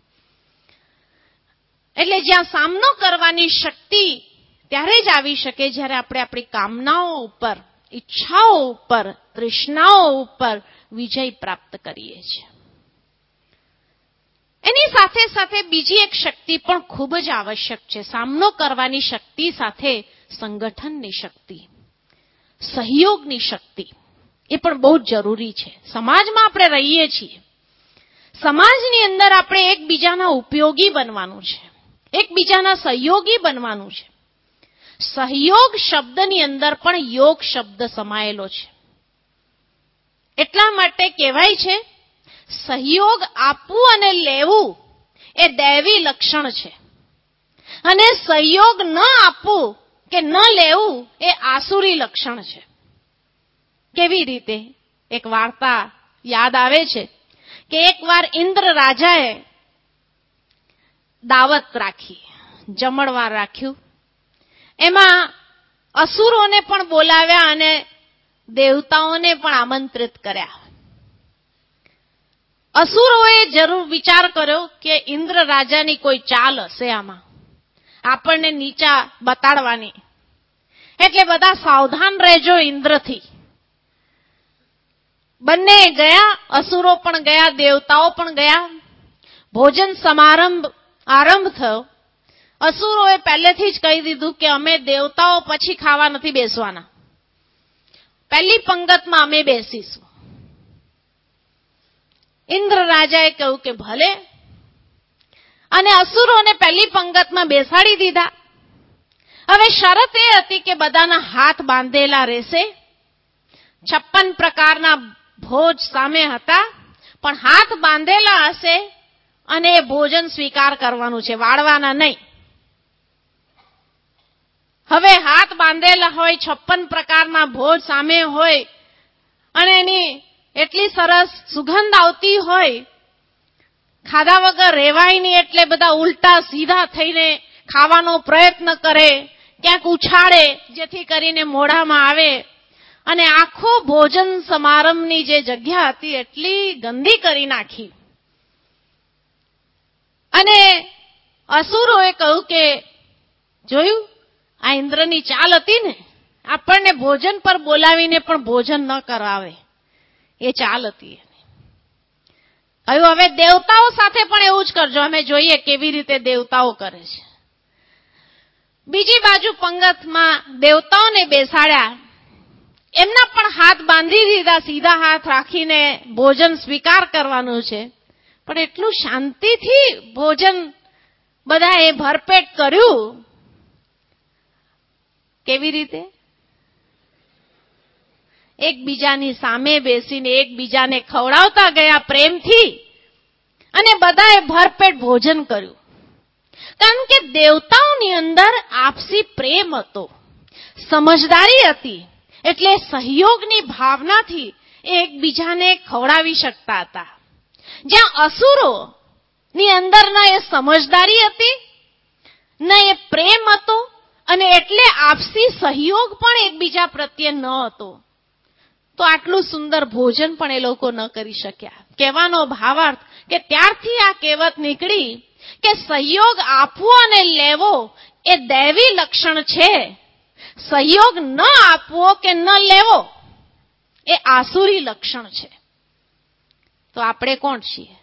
S2: એટલે જ્યાં સામનો કરવાની શક્તિ ત્યારે જ આવી શકે જ્યારે આપણે આપણી કામનાઓ ઉપર, ઈચ્છાઓ ઉપર, તૃષ્ણાઓ ઉપર વિજય પ્રાપ્ત કરીએ છીએ. એની સાથે સાથે બીજી એક શક્તિ પણ ખૂબ જ આવશ્યક છે. સામનો કરવાની શક્તિ સાથે સંગઠનની શક્તિ, સહયોગની શક્તિ, એ પણ બહુ જ જરૂરી છે. સમાજમાં આપણે રહીએ છીએ, સમાજની અંદર આપણે એકબીજાના ઉપયોગી બનવાનું છે, એકબીજાના સહયોગી બનવાનું છે. સહયોગ શબ્દની અંદર પણ યોગ શબ્દ સમાયેલો છે. એટલા માટે કહેવાય છે સહયોગ આપવું અને લેવું એ દૈવી લક્ષણ છે, અને સહયોગ ન આપવું કે ન લેવું એ આસુરી લક્ષણ છે. કેવી રીતે? એક વાર્તા યાદ આવે છે કે એકવાર ઇન્દ્ર રાજાએ દાવત રાખી, જમણવાર રાખ્યું. એમાં અસુરોને પણ બોલાવ્યા અને દેવતાઓને પણ આમંત્રિત કર્યા. અસુરોએ જરૂર વિચાર કર્યો કે ઇન્દ્ર રાજાની કોઈ ચાલ હશે આમાં, આપણને નીચા બતાડવાની, એટલે બધા સાવધાન રહેજો ઇન્દ્રથી. બંને ગયા, અસુરો પણ ગયા, દેવતાઓ પણ ગયા. ભોજન સમારંભ આરંભ થયો. અસુરોએ પહેલેથી જ કહી દીધું કે અમે દેવતાઓ પછી ખાવા નથી બેસવાના, પહેલી પંગતમાં અમે બેસીશું. ઇન્દ્ર રાજાએ કહ્યું કે ભલે, અને અસુરોને પહેલી પંગતમાં બેસાડી દીધા. હવે શરત એ હતી કે બધાના હાથ બાંધેલા રહેશે. 56 પ્રકારના ભોજ સામે હતા, પણ હાથ બાંધેલા હશે અને એ ભોજન સ્વીકાર કરવાનું છે, વાળવાના નહીં. હવે હાથ બાંધેલા હોય, 56 પ્રકારના ભોજ સામે હોય અને એની એટલી સરસ સુગંધ આવતી હોય, ખાધા વગર રહેવાય નહીં. એટલે બધા ઉલટા સીધા થઈને ખાવાનો પ્રયત્ન કરે, ક્યાંક ઉછાળે જેથી કરીને મોઢામાં આવે, અને આખો ભોજન સમારંભની જે જગ્યા હતી એટલી ગંદી કરી નાખી. અને અસુરોએ કહ્યું કે જોયું, આ ઇન્દ્રની ચાલ હતી ને, આપણને ભોજન પર બોલાવીને પણ ભોજન ન કરાવે, એ ચાલ હતી. કહ્યું હવે દેવતાઓ સાથે પણ એવું જ કરજો. અમે જોઈએ કેવી રીતે દેવતાઓ કરે છે. બીજી બાજુ પંગતમાં દેવતાઓને બેસાડ્યા, એમના પણ હાથ બાંધી દીધા, સીધા હાથ રાખીને ભોજન સ્વીકાર કરવાનું છે. પણ એટલું શાંતિથી ભોજન બધાએ ભરપેટ કર્યું. કેવી રીતે? એકબીજાની સામે બેસીને એકબીજાને ખવડાવતા ગયા પ્રેમથી, અને બધાએ ભરપેટ ભોજન કર્યું. કારણ કે દેવતાઓની અંદર આપસી પ્રેમ હતો, સમજદારી હતી, એટલે સહયોગની ભાવનાથી એકબીજાને ખવડાવી શકતા હતા. જ્યાં અસુરોની અંદર ન એ સમજદારી હતી, ન એ પ્રેમ હતો, અને એટલે આપસી સહયોગ પણ એકબીજા પ્રત્યે ન હતો, તો આટલું સુંદર ભોજન પણ એ લોકો ન કરી શક્યા. કહેવાનો ભાવાર્થ કે ત્યારથી આ કહેવત નીકળી કે સહયોગ આપવો અને લેવો એ દૈવી લક્ષણ છે, સહયોગ ન આપવો કે ન લેવો એ આસુરી લક્ષણ છે. તો આપણે કોણ છીએ?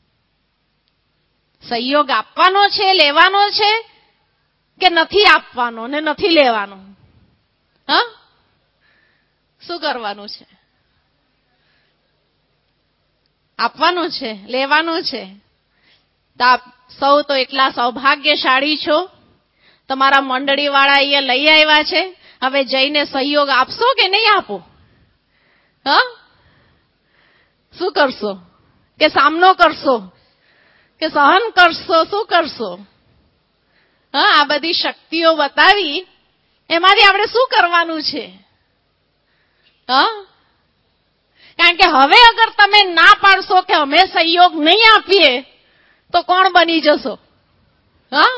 S2: સહયોગ આપવાનો છે, લેવાનો છે, કે નથી આપવાનો ને નથી લેવાનો? હા, શું કરવાનું છે? આપવાનું છે, લેવાનું છે. તો આપ સૌ તો એટલા સૌભાગ્યશાળી છો, તમારા મંડળીવાળા અહીંયા લઈ આવ્યા છે. હવે જઈને સહયોગ આપશો કે નહીં આપો? હા, શું કરશો? કે સામનો કરશો, કે સહન કરશો, શું કરશો? હા, આ બધી શક્તિઓ બતાવી, એમાંથી આપણે શું કરવાનું છે? હા, કારણ કે હવે અગર તમે ના પાડશો કે અમે સહયોગ નહીં આપીએ, તો કોણ બની જશો? હા,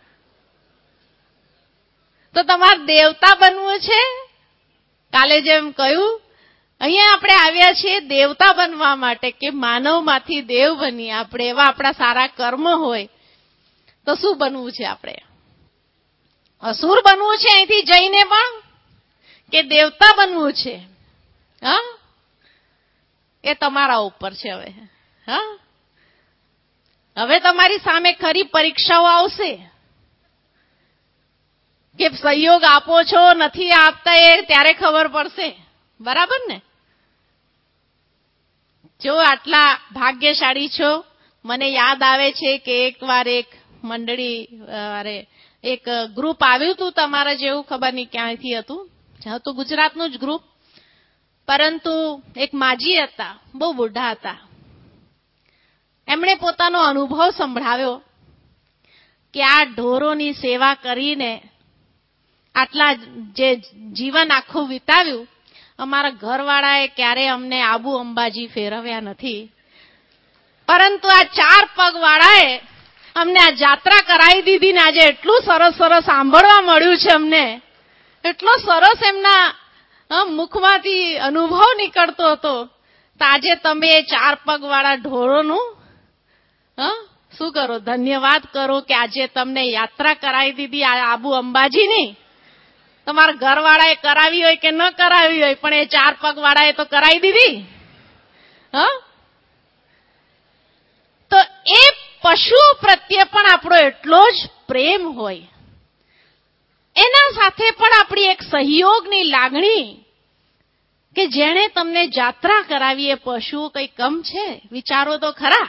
S2: તો તમારે દેવતા બનવું છે. કાલે જેમ કહ્યું, અહીંયા આપણે આવ્યા છીએ દેવતા બનવા માટે, કે માનવમાંથી દેવ બનીએ આપણે. એવા આપણા સારા કર્મ હોય તો શું બનવું છે આપણે? અસુર બનવું છે અહીંથી જઈને પણ, કે દેવતા બનવું છે? હા, એ તમારા ઉપર છે હવે. હા, હવે તમારી સામે ખરી પરીક્ષાઓ આવશે કે સહયોગ આપો છો, નથી આપતા, એ ત્યારે ખબર પડશે. બરાબર ને? જો આટલા ભાગ્યશાળી છો. મને યાદ આવે છે કે એકવાર એક મંડળી, એક ગ્રુપ આવ્યું હતું તમારા જેવું, ખબર નહીં ક્યાંથી હતું, ગુજરાતનું જ ગ્રુપ. પરંતુ એક માજી હતા, બહુ બુઢા હતા. એમણે પોતાનો અનુભવ સંભળાવ્યો કે આ ઢોરોની સેવા કરીને આટલા જે જીવન આખું વિતાવ્યું, અમારા ઘરવાળાએ ક્યારે અમને આબુ અંબાજી ફેરવ્યા નથી, પરંતુ આ 4 પગવાળાએ અમને આ જાત્રા કરાવી દીધી ને આજે એટલું સરસ સરસ સાંભળવા મળ્યું છે અમને. એટલો સરસ એમના મુખમાંથી અનુભવ નીકળતો હતો. તો આજે તમે એ 4 પગવાળા ઢોરોનું શું કરો? ધન્યવાદ કરો કે આજે તમને યાત્રા કરાવી દીધી આ આબુ અંબાજીની. તમારા ઘરવાળાએ કરાવી હોય કે ન કરાવી હોય, પણ એ 4 પગવાળાએ તો કરાવી દીધી. તો એ પશુઓ પ્રત્યે પણ આપણો એટલો જ પ્રેમ હોય, એના સાથે પણ આપણી એક સહયોગની લાગણી, કે જેણે તમને જાત્રા કરાવી એ પશુઓ કઈ કમ છે? વિચારો તો ખરા.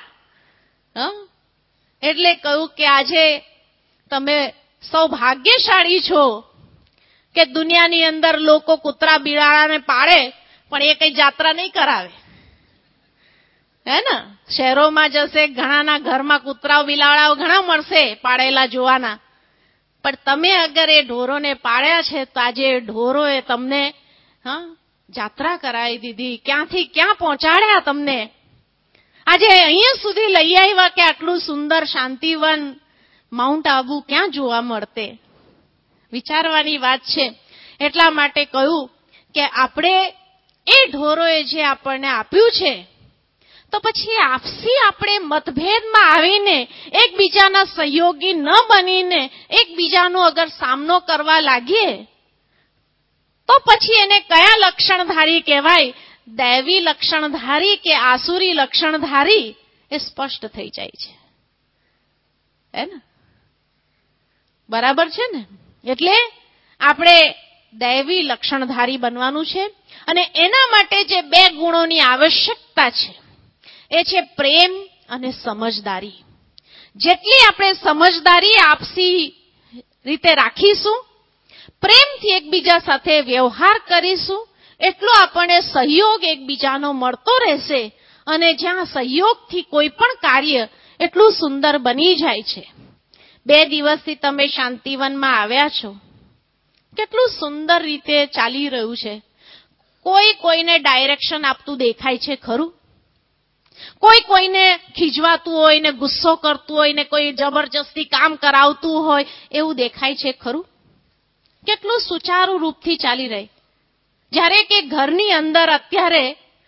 S2: એટલે કહ્યું કે આજે તમે સૌભાગ્યશાળી છો કે દુનિયાની અંદર લોકો કૂતરા બિલાડાને પાડે પણ એ કઈ જાત્રા નહીં કરાવે, હે ને? શહેરોમાં જશે, ઘણાના ઘરમાં કૂતરાઓ બિલાડાઓ ઘણા મળશે પાડેલા જોવાના, પણ તમે અગર એ ઢોરોને પાડ્યા છે તો આજે એ ઢોરોએ તમને જાત્રા કરાવી દીધી, ક્યાંથી ક્યાં પહોંચાડ્યા તમને, આજે અહીંયા સુધી લઈ આવ્યા કે આટલું સુંદર શાંતિવન માઉન્ટ આબુ ક્યાં જોવા મળતે? વિચારવાની વાત છે. એટલા માટે કહ્યું કે આપણે એ ઢોરોએ જે આપણને આપ્યું છે, તો પછી આપસી આપણે મતભેદમાં આવીને એકબીજાના સહયોગી ન બનીને એકબીજાનો અગર સામનો કરવા લાગીએ તો પછી એને કયા લક્ષણધારી કહેવાય, દૈવી લક્ષણધારી કે આસુરી લક્ષણધારી, એ સ્પષ્ટ થઈ જાય છે. હે ને? બરાબર છે ને? એટલે આપણે દૈવી લક્ષણધારી બનવાનું છે અને એના માટે જે 2 ગુણોની આવશ્યકતા છે એ છે પ્રેમ અને સમજદારી. જેટલી આપણે સમજદારી આપસી રીતે રાખીશું, પ્રેમથી એકબીજા સાથે વ્યવહાર કરીશું, એટલો આપણને સહયોગ એકબીજાનો મળતો રહેશે અને જ્યાં સહયોગથી કોઈ પણ કાર્ય એટલું સુંદર બની જાય છે. 2 દિવસથી તમે શાંતિવનમાં આવ્યા છો, કેટલું સુંદર રીતે ચાલી રહ્યું છે. કોઈ કોઈને ડાયરેક્શન આપતું દેખાય છે ખરું? કોઈ કોઈને ખીજવાતું હોય ને ગુસ્સો કરતું હોય ને કોઈ જબરજસ્તી કામ કરાવતું હોય એવું દેખાય છે ખરું? કેટલું સુચારુ રૂપથી ચાલી રહી. જ્યારે કે ઘરની અંદર અત્યારે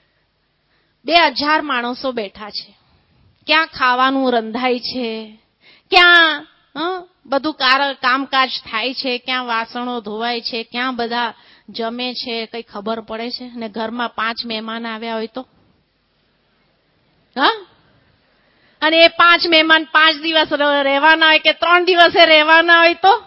S2: 2000 માણસો બેઠા છે. ક્યાં ખાવાનું રંધાય છે, ક્યાં બધું કામકાજ થાય છે, ક્યાં વાસણો ધોવાય છે, ક્યાં બધા જમે છે, કઈ ખબર પડે છે? ને ઘરમાં 5 મહેમાન આવ્યા હોય તો અને એ 5 મહેમાન 5 દિવસ રહેવાના હોય કે 3 દિવસે રહેવાના હોય તો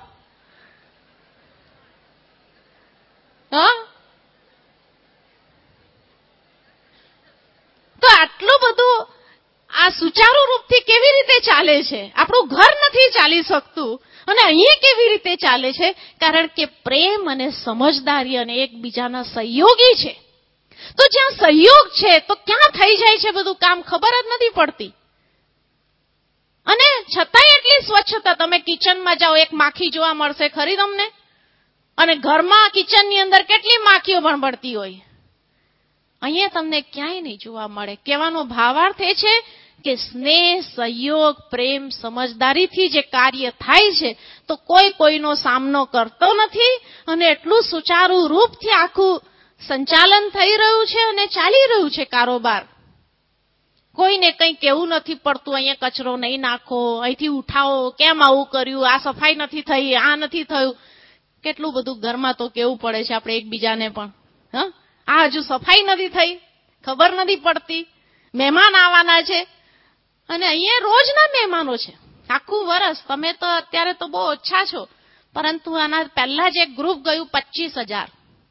S2: તો આટલું બધું આ સુચારુ રૂપથી કેવી રીતે ચાલે છે? આપણું ઘર નથી ચાલી શકતું અને અહીંયા કેવી રીતે ચાલે છે? કારણ કે પ્રેમ અને સમજદારી અને એકબીજાના સહયોગી છે. તો જ્યાં સહયોગ છે તો ક્યાં થઈ જાય છે બધું કામ ખબર જ નથી પડતી. અને છતાંય એટલી સ્વચ્છતા, તમે કિચનમાં જાઓ, એક માખી જોવા મળશે ખરી તમને? અને ઘરમાં કિચનની અંદર કેટલી માખીઓ ભણભણતી હોય, અહીંયા તમને ક્યાંય નહીં જોવા મળે. કહેવાનો ભાવાર્થ એ છે કે સ્નેહ, સહયોગ, પ્રેમ, સમજદારીથી જે કાર્ય થાય છે તો કોઈ કોઈનો સામનો કરતો નથી અને એટલું સુચારુ રૂપથી આખું સંચાલન થઈ રહ્યું છે અને ચાલી રહ્યું છે કારોબાર. કોઈને કંઈ કહેવું નથી પડતું, અહીંયા કચરો નહીં નાખો, અહીંથી ઉઠાવો, કેમ આવું કર્યું, આ સફાઈ નથી થઈ, આ નથી થયું. કેટલું બધું ઘરમાં તો કેવું પડે છે આપણે એકબીજાને પણ. આ હજુ સફાઈ નથી થઈ, ખબર નથી પડતી, મહેમાન આવવાના છે અને અહીંયા રોજના મહેમાનો છે. આખું વર્ષ, તમે તો અત્યારે તો બહુ ઓછા છો, પરંતુ આના પહેલા જ એક ગ્રુપ ગયું 25,000.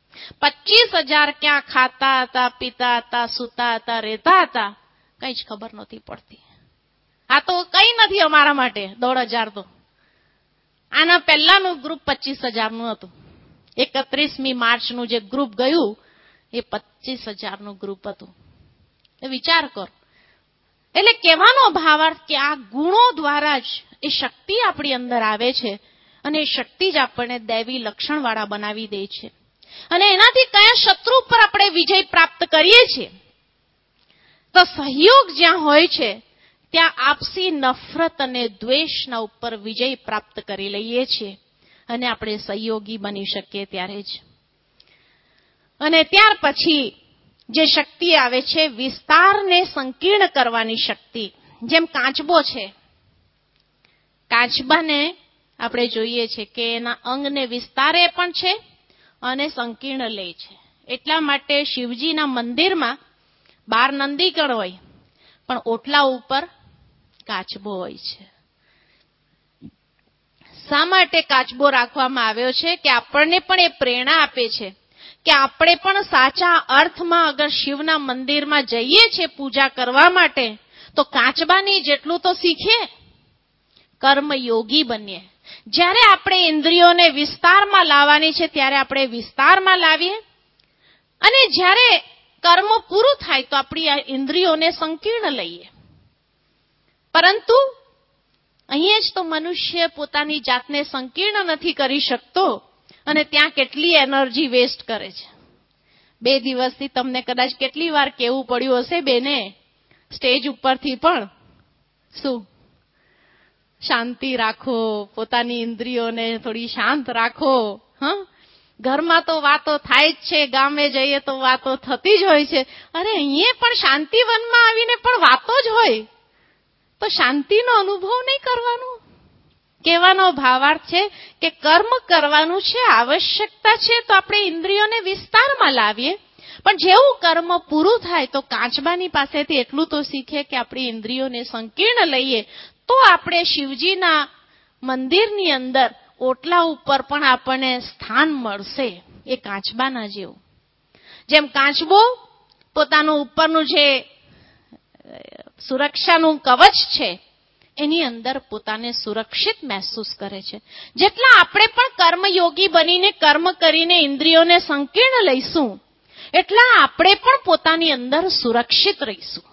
S2: 25,000 ક્યાં ખાતા હતા, પીતા હતા, સૂતા હતા, રહેતા હતા, કઈ જ ખબર નથી પડતી. આ તો કઈ નથી અમારા માટે 1,500 તો. આના પહેલાનું ગ્રુપ 25,000 હતું. 31મી માર્ચનું જે ગ્રુપ ગયું એ 25,000 ગ્રુપ હતું. એ વિચાર કરો. એટલે કહેવાનો ભાવાર્થ કે આ ગુણો દ્વારા જ એ શક્તિ આપણી અંદર આવે છે અને એ શક્તિ જ આપણને દૈવી લક્ષણવાળા બનાવી દે છે. અને એનાથી કયા શત્રુ પર આપણે વિજય પ્રાપ્ત કરીએ છીએ? તો સહયોગ જ્યાં હોય છે ત્યાં આપસી નફરત અને દ્વેષના ઉપર વિજય પ્રાપ્ત કરી લઈએ છીએ અને આપણે સહયોગી બની શકીએ ત્યારે જ. અને ત્યાર પછી જે શક્તિ આવે છે વિસ્તારને સંકીર્ણ કરવાની શક્તિ. જેમ કાચબો છે, કાચબાને આપણે જોઈએ છે કે એના અંગને વિસ્તારે પણ છે અને સંકીર્ણ લે છે. એટલા માટે શિવજીના મંદિરમાં 12 નંદીગણ હોય પણ ઓટલા ઉપર કાચબો હોય છે. શા માટે કાચબો રાખવામાં આવ્યો છે? કે આપણને પણ એ પ્રેરણા આપે છે કે આપણે પણ સાચા અર્થમાં અગર શિવના મંદિરમાં જઈએ છીએ પૂજા કરવા માટે તો કાચબાની જેટલું તો શીખીએ, કર્મયોગી બનીએ. જ્યારે આપણે ઇન્દ્રિયોને વિસ્તારમાં લાવવાની છે ત્યારે આપણે વિસ્તારમાં લાવીએ અને જ્યારે કર્મ પૂરું થાય તો આપણી આ ઇન્દ્રિયોને સંકીર્ણ લઈએ. પરંતુ અહીંયા જ તો મનુષ્ય પોતાની જાતને સંકીર્ણ નથી કરી શકતો અને ત્યાં કેટલી એનર્જી વેસ્ટ કરે છે. 2 દિવસથી તમને કદાચ કેટલી વાર કહેવું પડ્યું હશે બેને સ્ટેજ ઉપરથી પણ, શું શાંતિ રાખો, પોતાની ઇન્દ્રિયોને થોડી શાંત રાખો. ઘરમાં તો વાતો થાય જ છે, ગામે જઈએ તો વાતો થતી જ હોય છે. અરે અહીંયા પણ શાંતિવનમાં આવીને પણ વાતો જ હોય તો શાંતિનો અનુભવ નહીં કરવાનો. કહેવાનો ભાવાર્થ છે કે કર્મ કરવાનું છે, આવશ્યકતા છે તો આપણે ઇન્દ્રિયોને વિસ્તારમાં લાવીએ. પણ જેવું કર્મ પૂરું થાય તો કાચબાની પાસેથી એટલું તો શીખે કે આપણી ઇન્દ્રિયોને સંકીર્ણ લઈએ તો આપણે શિવજીના મંદિરની અંદર ઓટલા ઉપર પણ આપણને સ્થાન મળશે. એ કાચબાના જેવું. જેમ કાચબો પોતાનું ઉપરનું જે સુરક્ષાનું કવચ છે એની અંદર પોતાને સુરક્ષિત મહેસૂસ કરે છે. જેટલા આપણે પણ કર્મયોગી બનીને કર્મ કરીને ઇન્દ્રિયોને સંકીર્ણ લઈશું એટલા આપણે પણ પોતાની અંદર સુરક્ષિત રહીશું.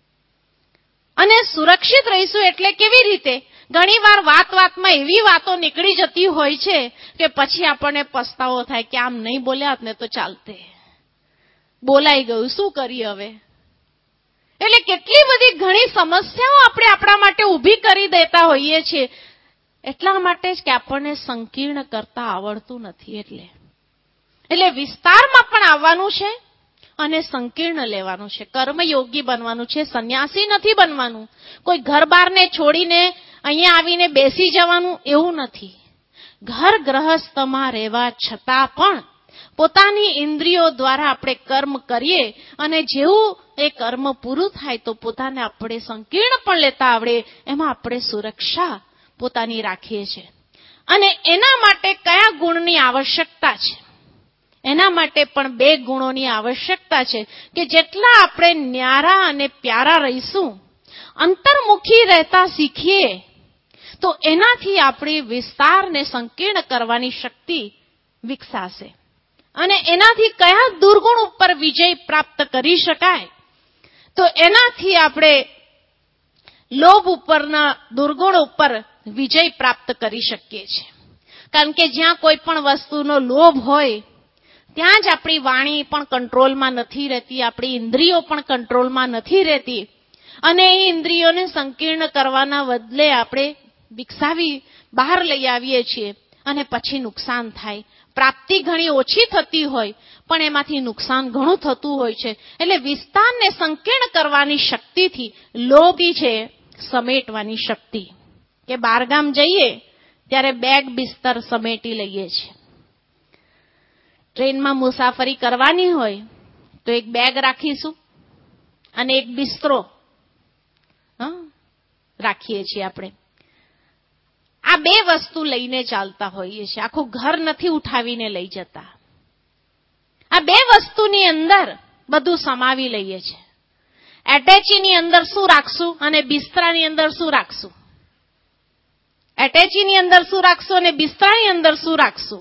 S2: અને સુરક્ષિત રહીશું એટલે કેવી રીતે? ઘણીવાર વાતમાં એવી વાતો નીકળી જતી હોય છે કે પછી આપણને પસ્તાવો થાય કે આમ નહીં બોલ્યા ને તો ચાલતે, બોલાઈ ગયું, શું કરીએ હવે? એટલે કેટલી બધી ઘણી સમસ્યાઓ આપણે આપણા માટે ઊભી કરી દેતા હોઈએ છીએ. એટલા માટે જ કે આપણને સંકીર્ણ કરતા આવડતું નથી. એટલે વિસ્તારમાં પણ આવવાનું છે અને સંકીર્ણ લેવાનું છે. કર્મયોગી બનવાનું છે, સંન્યાસી નથી બનવાનું. કોઈ ઘર બારને છોડીને અહીંયા આવીને બેસી જવાનું એવું નથી. ઘર ગ્રહસ્થમાં રહેવા છતાં પણ પોતાની ઇન્દ્રિયો દ્વારા આપણે કર્મ કરીએ અને જેવું એ કર્મ પૂરું થાય તો પોતાને આપણે સંકીર્ણ પણ લેતા આવડે એમાં આપણે સુરક્ષા પોતાની રાખીએ છીએ. અને એના માટે કયા ગુણની આવશ્યકતા છે? એના માટે પણ 2 ગુણોની આવશ્યકતા છે કે જેટલા આપણે ન્યારા અને પ્યારા રહીશું, અંતર્મુખી રહેતા શીખીએ તો એનાથી આપણી વિસ્તારને સંકીર્ણ કરવાની શક્તિ વિકસાશે. અને એનાથી કયા દુર્ગુણ ઉપર વિજય પ્રાપ્ત કરી શકાય? તો એનાથી આપણે લોભ ઉપરના દુર્ગુણ ઉપર વિજય પ્રાપ્ત કરી શકીએ છીએ. કારણ કે જ્યાં કોઈ પણ વસ્તુનો લોભ હોય ત્યાં જ આપણી વાણી પણ કંટ્રોલમાં નથી રહેતી, આપણી ઇન્દ્રિયો પણ કંટ્રોલમાં નથી રહેતી. અને એ ઇન્દ્રિયોને સંકીર્ણ કરવાના બદલે આપણે વિકસાવી બહાર લઈ આવીએ છીએ અને પછી નુકસાન થાય. પ્રાપ્તિ ઘણી ઓછી થતી હોય પણ એમાંથી નુકસાન ઘણું થતું હોય છે. એટલે વિસ્તારને સંકીર્ણ કરવાની શક્તિથી લોભી છે સમેટવાની શક્તિ. કે બહારગામ જઈએ ત્યારે બેગ બિસ્તર સમેટી લઈએ છીએ. ટ્રેનમાં મુસાફરી કરવાની હોય તો એક બેગ રાખીશું અને એક બિસ્તરો રાખીએ છીએ. આપણે આ 2 વસ્તુ લઈને ચાલતા હોઈએ છીએ. આખું ઘર નથી ઉઠાવીને લઈ જતા. આ 2 વસ્તુની અંદર બધું સમાવી લઈએ છીએ. એટેચીની અંદર શું રાખશું અને બિસ્તરાની અંદર શું રાખશું? એટેચીની અંદર શું રાખશું અને બિસ્તરાની અંદર શું રાખશું?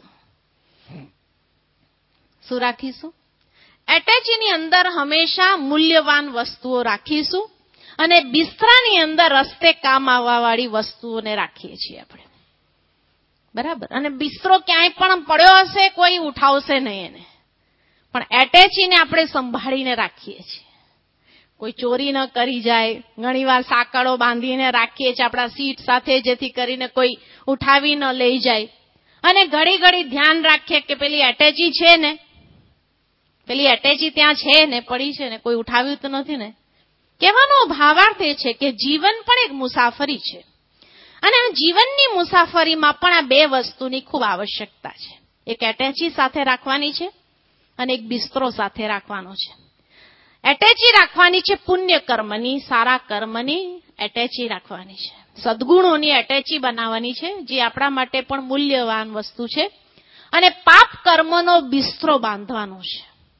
S2: શું રાખીશું? એટેચીની અંદર હંમેશા મૂલ્યવાન વસ્તુઓ રાખીશું અને બિસ્તરાની અંદર રસ્તે કામ આવવા વાળી વસ્તુઓને રાખીએ છીએ આપણે. બરાબર? અને બિસ્તરો ક્યાંય પણ પડ્યો હશે કોઈ ઉઠાવશે નહીં એને. પણ એટેચીને આપણે સંભાળીને રાખીએ છીએ. કોઈ ચોરી ન કરી જાય. ઘણીવાર સાંકળો બાંધીને રાખીએ છીએ આપણા સીટ સાથે જેથી કરીને કોઈ ઉઠાવી ન લઈ જાય. અને ઘડી ધ્યાન રાખીએ કે પેલી એટેચી છે ને, પેલી એટેચી ત્યાં છે ને, પડી છે ને, કોઈ ઉઠાવ્યું તો નથી ને. કહેવાનો ભાવાર્થ એ છે કે જીવન પણ એક મુસાફરી છે અને જીવનની મુસાફરીમાં પણ આ 2 વસ્તુની ખૂબ આવશ્યકતા છે. એક એટેચી સાથે રાખવાની છે અને એક બિસ્તરો સાથે રાખવાનો છે. એટેચી રાખવાની છે પુણ્ય કર્મની, સારા કર્મની એટેચી રાખવાની છે. સદગુણોની એટેચી બનાવવાની છે જે આપણા માટે પણ મૂલ્યવાન વસ્તુ છે. અને પાપ કર્મનો બિસ્તરો બાંધવાનો છે.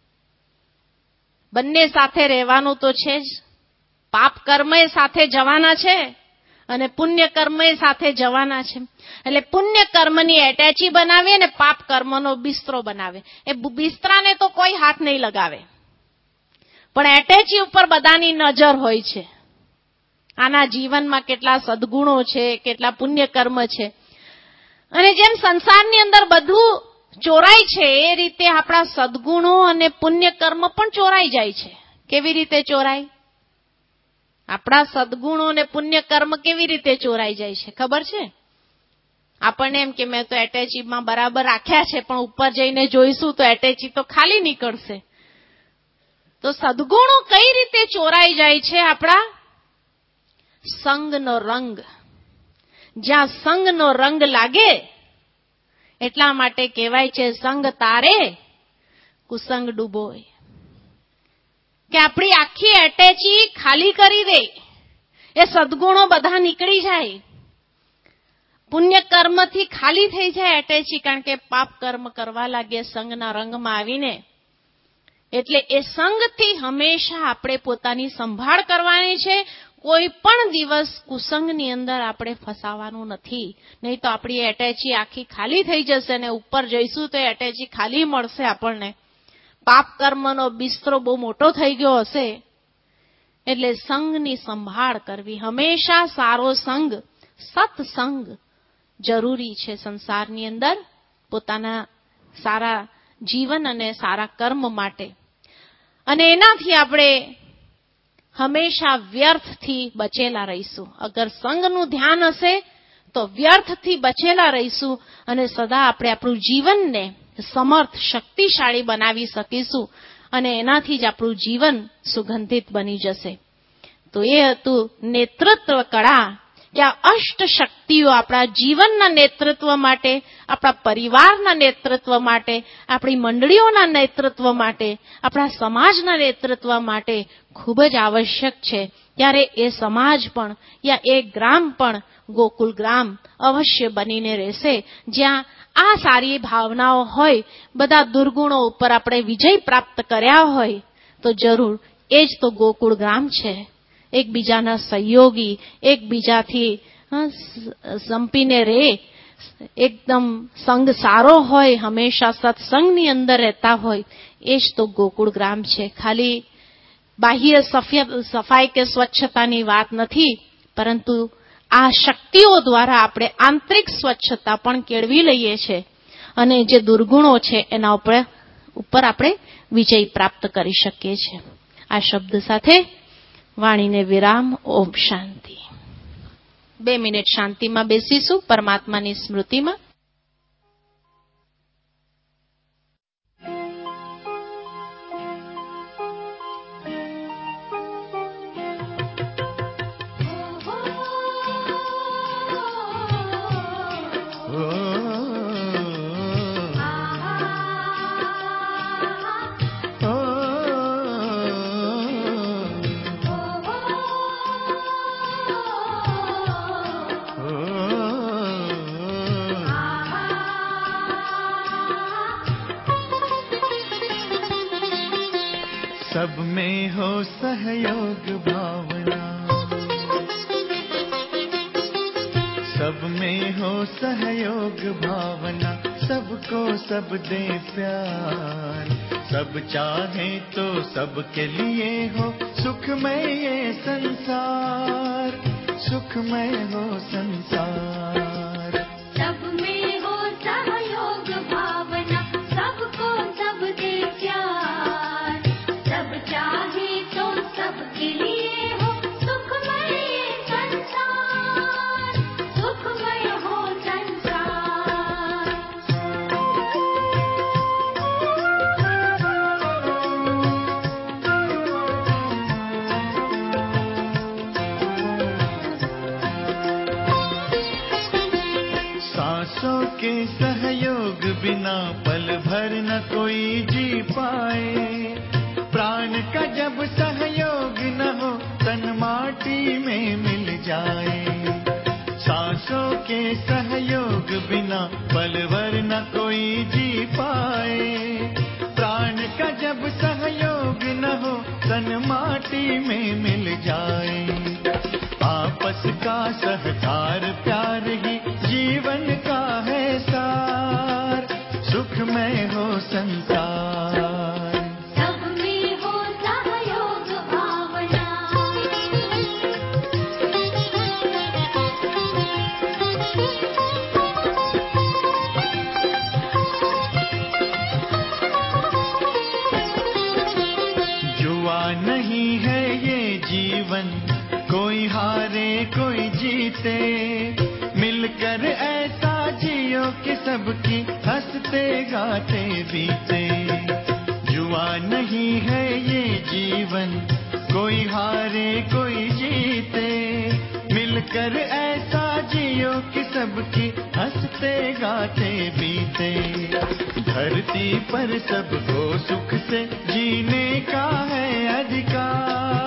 S2: બંને સાથે રહેવાનું તો છે જ. પાપ કર્મ એ સાથે જવાના છે અને પુણ્ય કર્મ એ સાથે જવાના છે. એટલે પુણ્ય કર્મની એટેચી બનાવે અને પાપ કર્મનો બિસ્તરો બનાવે. એ બિસ્તરાને તો કોઈ હાથ નહીં લગાવે પણ એટેચી ઉપર બધાની નજર હોય છે. આના જીવનમાં કેટલા સદગુણો છે, કેટલા પુણ્ય કર્મ છે. અને જેમ સંસારની અંદર બધું ચોરાય છે એ રીતે આપણા સદગુણો અને પુણ્ય કર્મ પણ ચોરાઈ જાય છે. કેવી રીતે ચોરાય? આપણા સદગુણો અને પુણ્ય કર્મ કેવી રીતે ચોરાઈ જાય છે ખબર છે? આપણને એમ કે મેં તો એટેચીમાં બરાબર રાખ્યા છે, પણ ઉપર જઈને જોઈશું તો એટેચી તો ખાલી નીકળશે. તો સદગુણો કઈ રીતે ચોરાઈ જાય છે? આપણા સંગનો રંગ. જ્યાં સંગનો રંગ લાગે, એટલા માટે કહેવાય છે સંગ તારે કુસંગ ડૂબોય. કે આપણી આખી એટેચી ખાલી કરી દે, એ સદગુણો બધા નીકળી જાય, પુણ્ય કર્મથી ખાલી થઈ જાય એટેચી, કારણ કે પાપ કર્મ કરવા લાગે સંગના રંગમાં આવીને. એટલે એ સંગથી હંમેશા આપણે પોતાની સંભાળ કરવાની છે. કોઈ પણ દિવસ કુસંગની અંદર આપણે ફસાવાનું નથી, નહીં તો આપણી એટેચી આખી ખાલી થઈ જશે ને ઉપર જઈશું તો એટેચી ખાલી મળશે આપણને. પાપ કર્મનો બિસ્તરો બહુ મોટો થઈ ગયો હશે. એટલે સંગની સંભાળ કરવી, હંમેશા સારો સંગ, સત્સંગ જરૂરી છે સંસારની અંદર પોતાના સારા જીવન અને સારા કર્મ માટે. અને એનાથી આપણે હંમેશા વ્યર્થથી બચેલા રહીશું. અગર સંગનું ધ્યાન હશે તો વ્યર્થથી બચેલા રહીશું અને સદા આપણે આપણું જીવનને સમર્થ, શક્તિશાળી બનાવી શકીશું અને એનાથી જ આપણું જીવન સુગંધિત બની જશે. તો એ હતું નેતૃત્વ કળા, કે આ અષ્ટ શક્તિઓ આપણા જીવનના નેતૃત્વ માટે, આપણા પરિવારના નેતૃત્વ માટે, આપણી મંડળીઓના નેતૃત્વ માટે, આપણા સમાજના નેતૃત્વ માટે ખૂબ જ આવશ્યક છે. ત્યારે એ સમાજ પણ યા એ ગ્રામ પણ ગોકુલ ગ્રામ અવશ્ય બનીને રહેશે, જ્યાં આ સારી ભાવનાઓ હોય, બધા દુર્ગુણો ઉપર આપણે વિજય પ્રાપ્ત કર્યા હોય, તો જરૂર એ જ તો ગોકુળ ગ્રામ છે. એકબીજાના સહયોગી, એકબીજાથી સંપીને રહે, એકદમ સંગ સારો હોય, હંમેશા સત્સંગની અંદર રહેતા હોય, એ જ તો ગોકુળ ગ્રામ છે. ખાલી બાહ્ય સફાઈ કે સ્વચ્છતાની વાત નથી, પરંતુ આ શક્તિઓ દ્વારા આપણે આંતરિક સ્વચ્છતા પણ કેળવી લઈએ છીએ અને જે દુર્ગુણો છે એના ઉપર આપણે વિજય પ્રાપ્ત કરી શકીએ છીએ. આ શબ્દ સાથે વાણીને વિરામ. ઓમ શાંતિ. 2 મિનિટ શાંતિમાં બેસીશું પરમાત્માની સ્મૃતિમાં.
S1: सब में हो सहयोग भावना, सब में हो सहयोग भावना, सबको सब दे प्यार, सब चाहे तो सबके लिए हो सुखमय ये संसार, सुखमय हो संसार.
S3: सब में हो सहयोग भावना, सबको सब दे प्यार, सब चाहे तो सबके लिए हो सुखमय ये संसार, सुखमय हो संसार.
S1: सांसों के सहयोग बिना पल भर न कोई जी पाए, प्राण का जब सहयोग न हो तन माटी में मिल जाए. सांसों के सहयोग बिना पल भर न कोई जी पाए, प्राण का जब सहयोग न हो तन माटी में मिल जाए. आपस का सहकार प्यार ही जीवन का है सार, सुखमय हो संसार.
S3: सब में हो सहयोग भावना,
S1: जुआ नहीं है ये जीवन, कोई हारे कोई जीते, मिलकर ऐसा के सबकी हंसते गाते बीते। जुआ नहीं है ये जीवन, कोई हारे कोई जीते। मिलकर ऐसा जियो कि सबकी हंसते गाते बीते। धरती पर सबको सुख से जीने का है अधिकार।